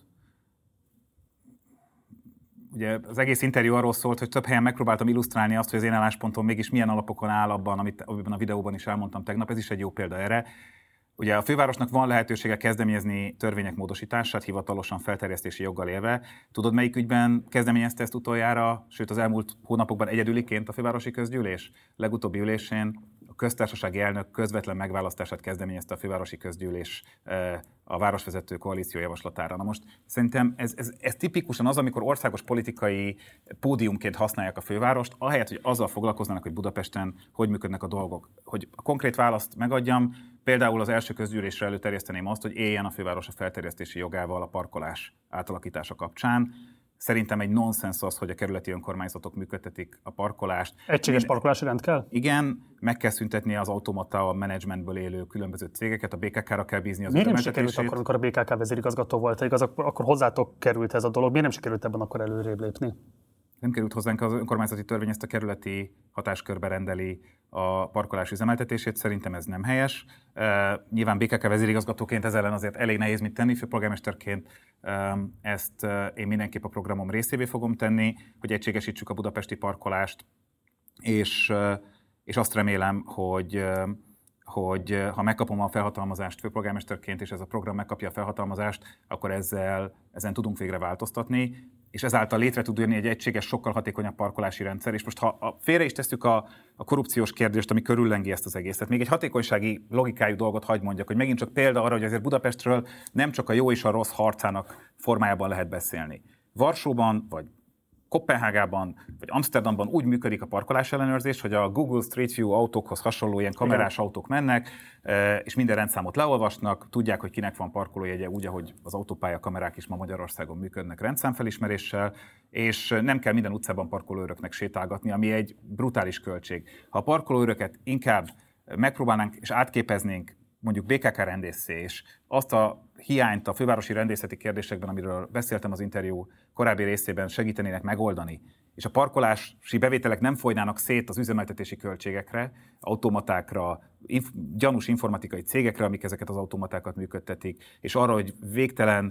Ugye az egész interjú arról szólt, hogy több helyen megpróbáltam illusztrálni azt, hogy az én álláspontom mégis milyen alapokon áll abban, amit a videóban is elmondtam tegnap. Ez is egy jó példa erre. Ugye a fővárosnak van lehetősége kezdeményezni törvények módosítását, hivatalosan felterjesztési joggal élve. Tudod, melyik ügyben kezdeményezte ezt utoljára, sőt az elmúlt hónapokban egyedüliként a fővárosi közgyűlés? Legutóbbi ülésén a köztársasági elnök közvetlen megválasztását kezdeményezte a fővárosi közgyűlés a városvezető koalíció javaslatára. Na most szerintem ez tipikusan az, amikor országos politikai pódiumként használják a fővárost, ahelyett, hogy azzal foglalkoznának, hogy Budapesten hogy működnek a dolgok. Hogy a konkrét választ megadjam, például az első közgyűlésre előterjeszteném azt, hogy éljen a főváros a felterjesztési jogával a parkolás átalakítása kapcsán. Szerintem egy nonsens az, hogy a kerületi önkormányzatok működtetik a parkolást. Egységes parkolási rend kell? Igen, meg kell szüntetni az automata, a menedzsmentből élő különböző cégeket, a BKK-ra kell bízni az Miért nem sikerült akkor, amikor a BKK vezérigazgató volt, igaz, akkor hozzátok került ez a dolog, miért nem sikerült ebben akkor előrébb lépni? Nem került hozzánk, az önkormányzati törvény ezt a kerületi hatáskörbe rendeli a parkolás üzemeltetését, szerintem ez nem helyes. Nyilván BKK vezérigazgatóként ez ellen azért elég nehéz mit tenni, főpolgármesterként ezt én mindenképp a programom részévé fogom tenni, hogy egységesítsük a budapesti parkolást, és azt remélem, hogy ha megkapom a felhatalmazást főpolgármesterként, és ez a program megkapja a felhatalmazást, akkor ezen tudunk végre változtatni, és ezáltal létre tud jönni egy egységes, sokkal hatékonyabb parkolási rendszer. És most ha félre is tesszük a korrupciós kérdést, ami körüllengi ezt az egészet, még egy hatékonysági logikájú dolgot hagy mondjak, hogy megint csak példa arra, hogy azért Budapestről nem csak a jó és a rossz harcának formájában lehet beszélni. Varsóban, vagy Koppenhágában vagy Amsterdamban úgy működik a parkolás ellenőrzés, hogy a Google Street View autókhoz hasonló ilyen kamerás autók mennek, és minden rendszámot leolvasnak, tudják, hogy kinek van parkolójegye, úgy, ahogy az autópálya kamerák is ma Magyarországon működnek rendszámfelismeréssel, és nem kell minden utcában parkolóőröknek sétálgatni, ami egy brutális költség. Ha a parkolóőröket inkább megpróbálnánk és átképeznénk mondjuk BKK rendészé, és azt a hiányt a fővárosi rendészeti kérdésekben, amiről beszéltem az interjú korábbi részében, segítenének megoldani, és a parkolási bevételek nem folynának szét az üzemeltetési költségekre, automatákra, gyanús informatikai cégekre, amik ezeket az automatákat működtetik, és arra, hogy végtelenül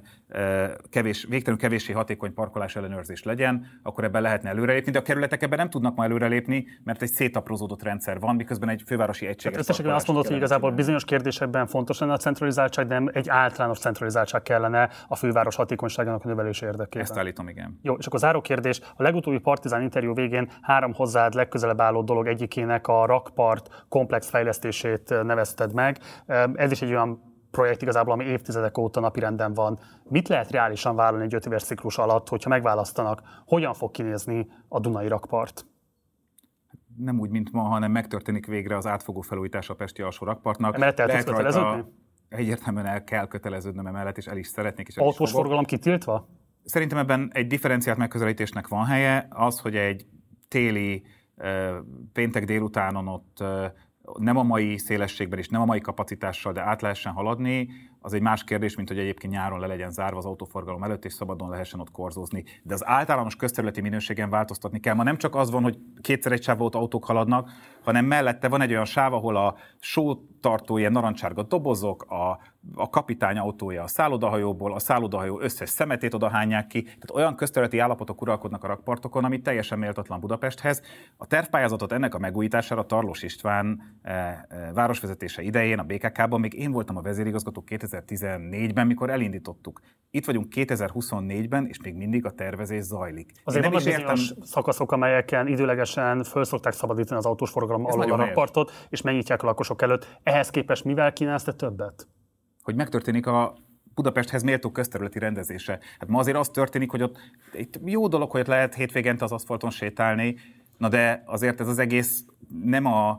kevéssé hatékony parkolás ellenőrzés legyen, akkor ebben lehetne előrelépni, de a kerületek ebben nem tudnak ma előrelépni, mert egy szétaprózódott rendszer van, miközben egy fővárosi egységes összességében azt mondod, hogy igazából bizonyos kérdésekben fontos lenne a centralizáltság, de egy általános centralizáltság kellene a főváros hatékonyságának növelése érdekében. Ezt állítom, igen. Jó, és akkor záró kérdés. A legutóbbi Partizán interjú végén 3 hozzád legközelebb álló dolog egyikének a rakpart komplex fejlesztését nevezted meg. Ez is egy olyan projekt igazából, ami évtizedek óta napirenden van. Mit lehet reálisan vállalni egy 5 éves ciklus alatt, hogyha megválasztanak? Hogyan fog kinézni a Dunai rakpart? Nem úgy, mint ma, hanem megtörténik végre az átfogó felújítása a pesti alsó rakpartnak. Emellett el tudsz köteleződni? Egyértelműen el kell köteleződnöm emellett, és el is szeretnék. És autós forgalom kitiltva? Szerintem ebben egy differenciált megközelítésnek van helye. Az, hogy egy téli péntek délutánon ott nem a mai szélességben és nem a mai kapacitással, de át lehessen haladni, az egy más kérdés, mint hogy egyébként nyáron le legyen zárva az autóforgalom előtt, és szabadon lehessen ott korzózni. De az általános közterületi minőségen változtatni kell. Ma nem csak az van, hogy kétszer egy sávban ott autók haladnak, hanem mellette van egy olyan sáv, ahol a sótartó ilyen narancsárga dobozok, a kapitány autója a szállodahajóból, a szállodahajó összes szemetét odahányják ki. Tehát olyan közterületi állapotok uralkodnak a rakpartokon, ami teljesen méltatlan Budapesthez. A tervpályázatot ennek a megújítására Tarlós István városvezetése idején a BKK-ban még én voltam a vezérigazgató 2014-ben, mikor elindítottuk. Itt vagyunk 2024-ben, és még mindig a tervezés zajlik. Azért vannak bizonyos szakaszok, amelyeken időlegesen föl szokták szabadítani az autós forgalom alól a rakpartot, és megnyitják a lakosok előtt. Ehhez képest mivel kínálsz te többet? Hogy megtörténik a Budapesthez méltó közterületi rendezése. Hát ma azért az történik, hogy ott jó dolog, hogy ott lehet hétvégente az aszfalton sétálni, na de azért ez az egész nem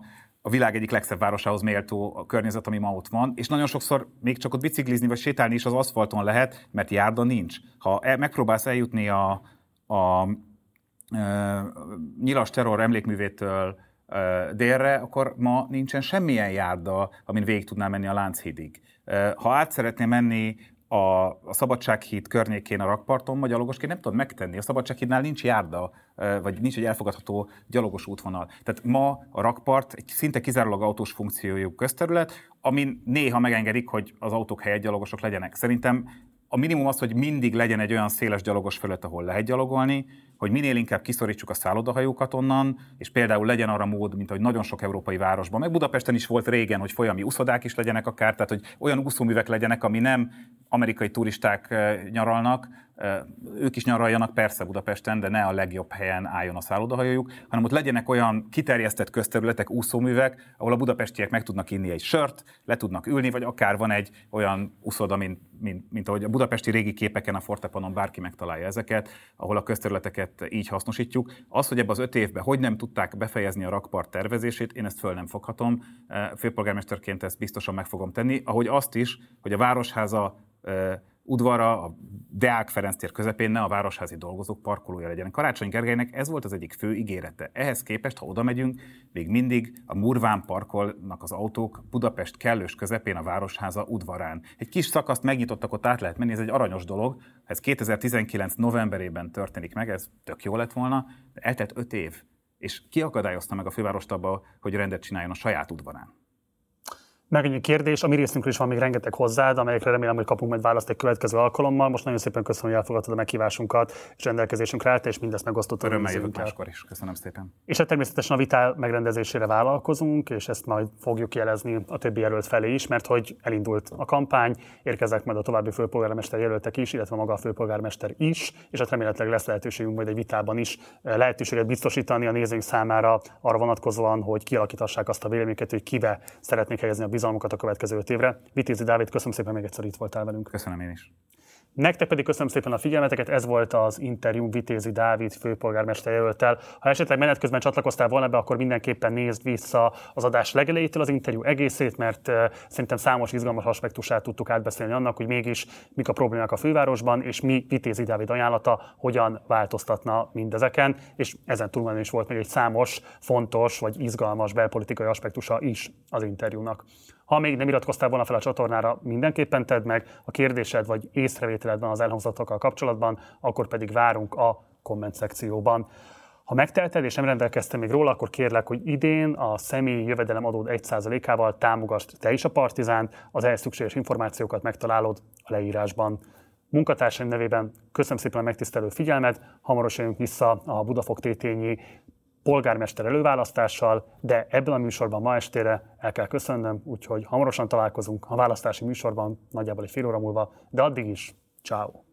a világ egyik legszebb városához méltó a környezet, ami ma ott van, és nagyon sokszor még csak ott biciklizni vagy sétálni is az aszfalton lehet, mert járda nincs. Ha megpróbálsz eljutni a Nyilas terror emlékművétől délre, akkor ma nincsen semmilyen járda, amin végig tudnál menni a Lánchídig. Ha át szeretném menni a Szabadsághíd környékén a rakparton, vagy gyalogosként nem tudod megtenni. A Szabadsághídnál nincs járda, vagy nincs egy elfogadható gyalogos útvonal. Tehát ma a rakpart egy szinte kizárólag autós funkciójú közterület, amin néha megengedik, hogy az autók helyett gyalogosok legyenek. Szerintem a minimum az, hogy mindig legyen egy olyan széles gyalogos felület, ahol lehet gyalogolni, hogy minél inkább kiszorítsuk a szállodahajókat onnan, és például legyen arra mód, mint ahogy nagyon sok európai városban, meg Budapesten is volt régen, hogy folyami úszodák is legyenek akár, tehát hogy olyan úszóművek legyenek, ami nem amerikai turisták nyaralnak, ők is nyaraljanak persze Budapesten, de ne a legjobb helyen álljon a szállodahajójuk, hanem ott legyenek olyan kiterjesztett közterületek, úszóművek, ahol a budapestiek meg tudnak inni egy sört, le tudnak ülni, vagy akár van egy olyan úszoda, mint ahogy a budapesti régi képeken, a Fortepanon bárki megtalálja ezeket, ahol a közterületeket így hasznosítjuk. Az, hogy ebbe az 5 évben hogy nem tudták befejezni a rakpart tervezését, én ezt föl nem foghatom. Főpolgármesterként ezt biztosan meg fogom tenni, ahogy azt is, hogy a Városháza udvara, a Deák Ferenc tér közepén ne a városházi dolgozók parkolója legyen. Karácsony Gergelynek ez volt az egyik fő ígérete. Ehhez képest, ha oda megyünk, még mindig a murván parkolnak az autók Budapest kellős közepén a Városháza udvarán. Egy kis szakaszt megnyitottak, ott át lehet menni, ez egy aranyos dolog. Ha ez 2019 novemberében történik meg, ez tök jó lett volna, de eltelt 5 év. És ki akadályozta meg a fővárost abba, hogy rendet csináljon a saját udvarán? Megennyi kérdés, a mi részünkről is van még rengeteg hozzád, amelyekre remélem, hogy kapunk majd választ egy következő alkalommal. Most nagyon szépen köszönöm, hogy elfogadtad a meghívásunkat, és rendelkezésünkre álltál, és mindezt megosztottad. Örömmel jövök máskor is. Köszönöm szépen. És természetesen a vitál megrendezésére vállalkozunk, és ezt majd fogjuk jelezni a többi jelölt felé is, mert hogy elindult a kampány, érkeznek majd a további főpolgármester jelöltek is, illetve maga a főpolgármester is, és hát remélhetőleg lesz lehetőségünk majd egy vitában is lehetőséget biztosítani a nézőink számára arra vonatkozóan, hogy kialakítassák azt a véleményeket, hogy kibe szeretnék helyezni a bizalmukat a következő 5 évre. Vitézi Dávid, köszönöm szépen, még egyszer itt voltál velünk. Köszönöm én is. Nektek pedig köszönöm szépen a figyelmeteket, ez volt az interjú Vitézi Dávid főpolgármester jelölttel. Ha esetleg menet közben csatlakoztál volna be, akkor mindenképpen nézd vissza az adás legelejétől az interjú egészét, mert szerintem számos izgalmas aspektusát tudtuk átbeszélni annak, hogy mégis mik a problémák a fővárosban, és mi Vitézi Dávid ajánlata hogyan változtatna mindezeken, és ezen túlmenően is volt még egy számos, fontos vagy izgalmas belpolitikai aspektusa is az interjúnak. Ha még nem iratkoztál volna fel a csatornára, mindenképpen tedd meg, a kérdésed vagy észrevételedben az elhangzottakkal kapcsolatban, akkor pedig várunk a komment szekcióban. Ha megteheted és nem rendelkeztél még róla, akkor kérlek, hogy idén a személyi jövedelemadód 1%-ával támogasd te is a Partizánt, az ehhez szükséges információkat megtalálod a leírásban. Munkatársaim nevében köszönöm szépen a megtisztelő figyelmet, hamarosan jövünk vissza a Budafok Tétényi polgármester előválasztással, de ebben a műsorban ma estére el kell köszönnöm, úgyhogy hamarosan találkozunk a választási műsorban, nagyjából egy fél óra múlva, de addig is, ciao.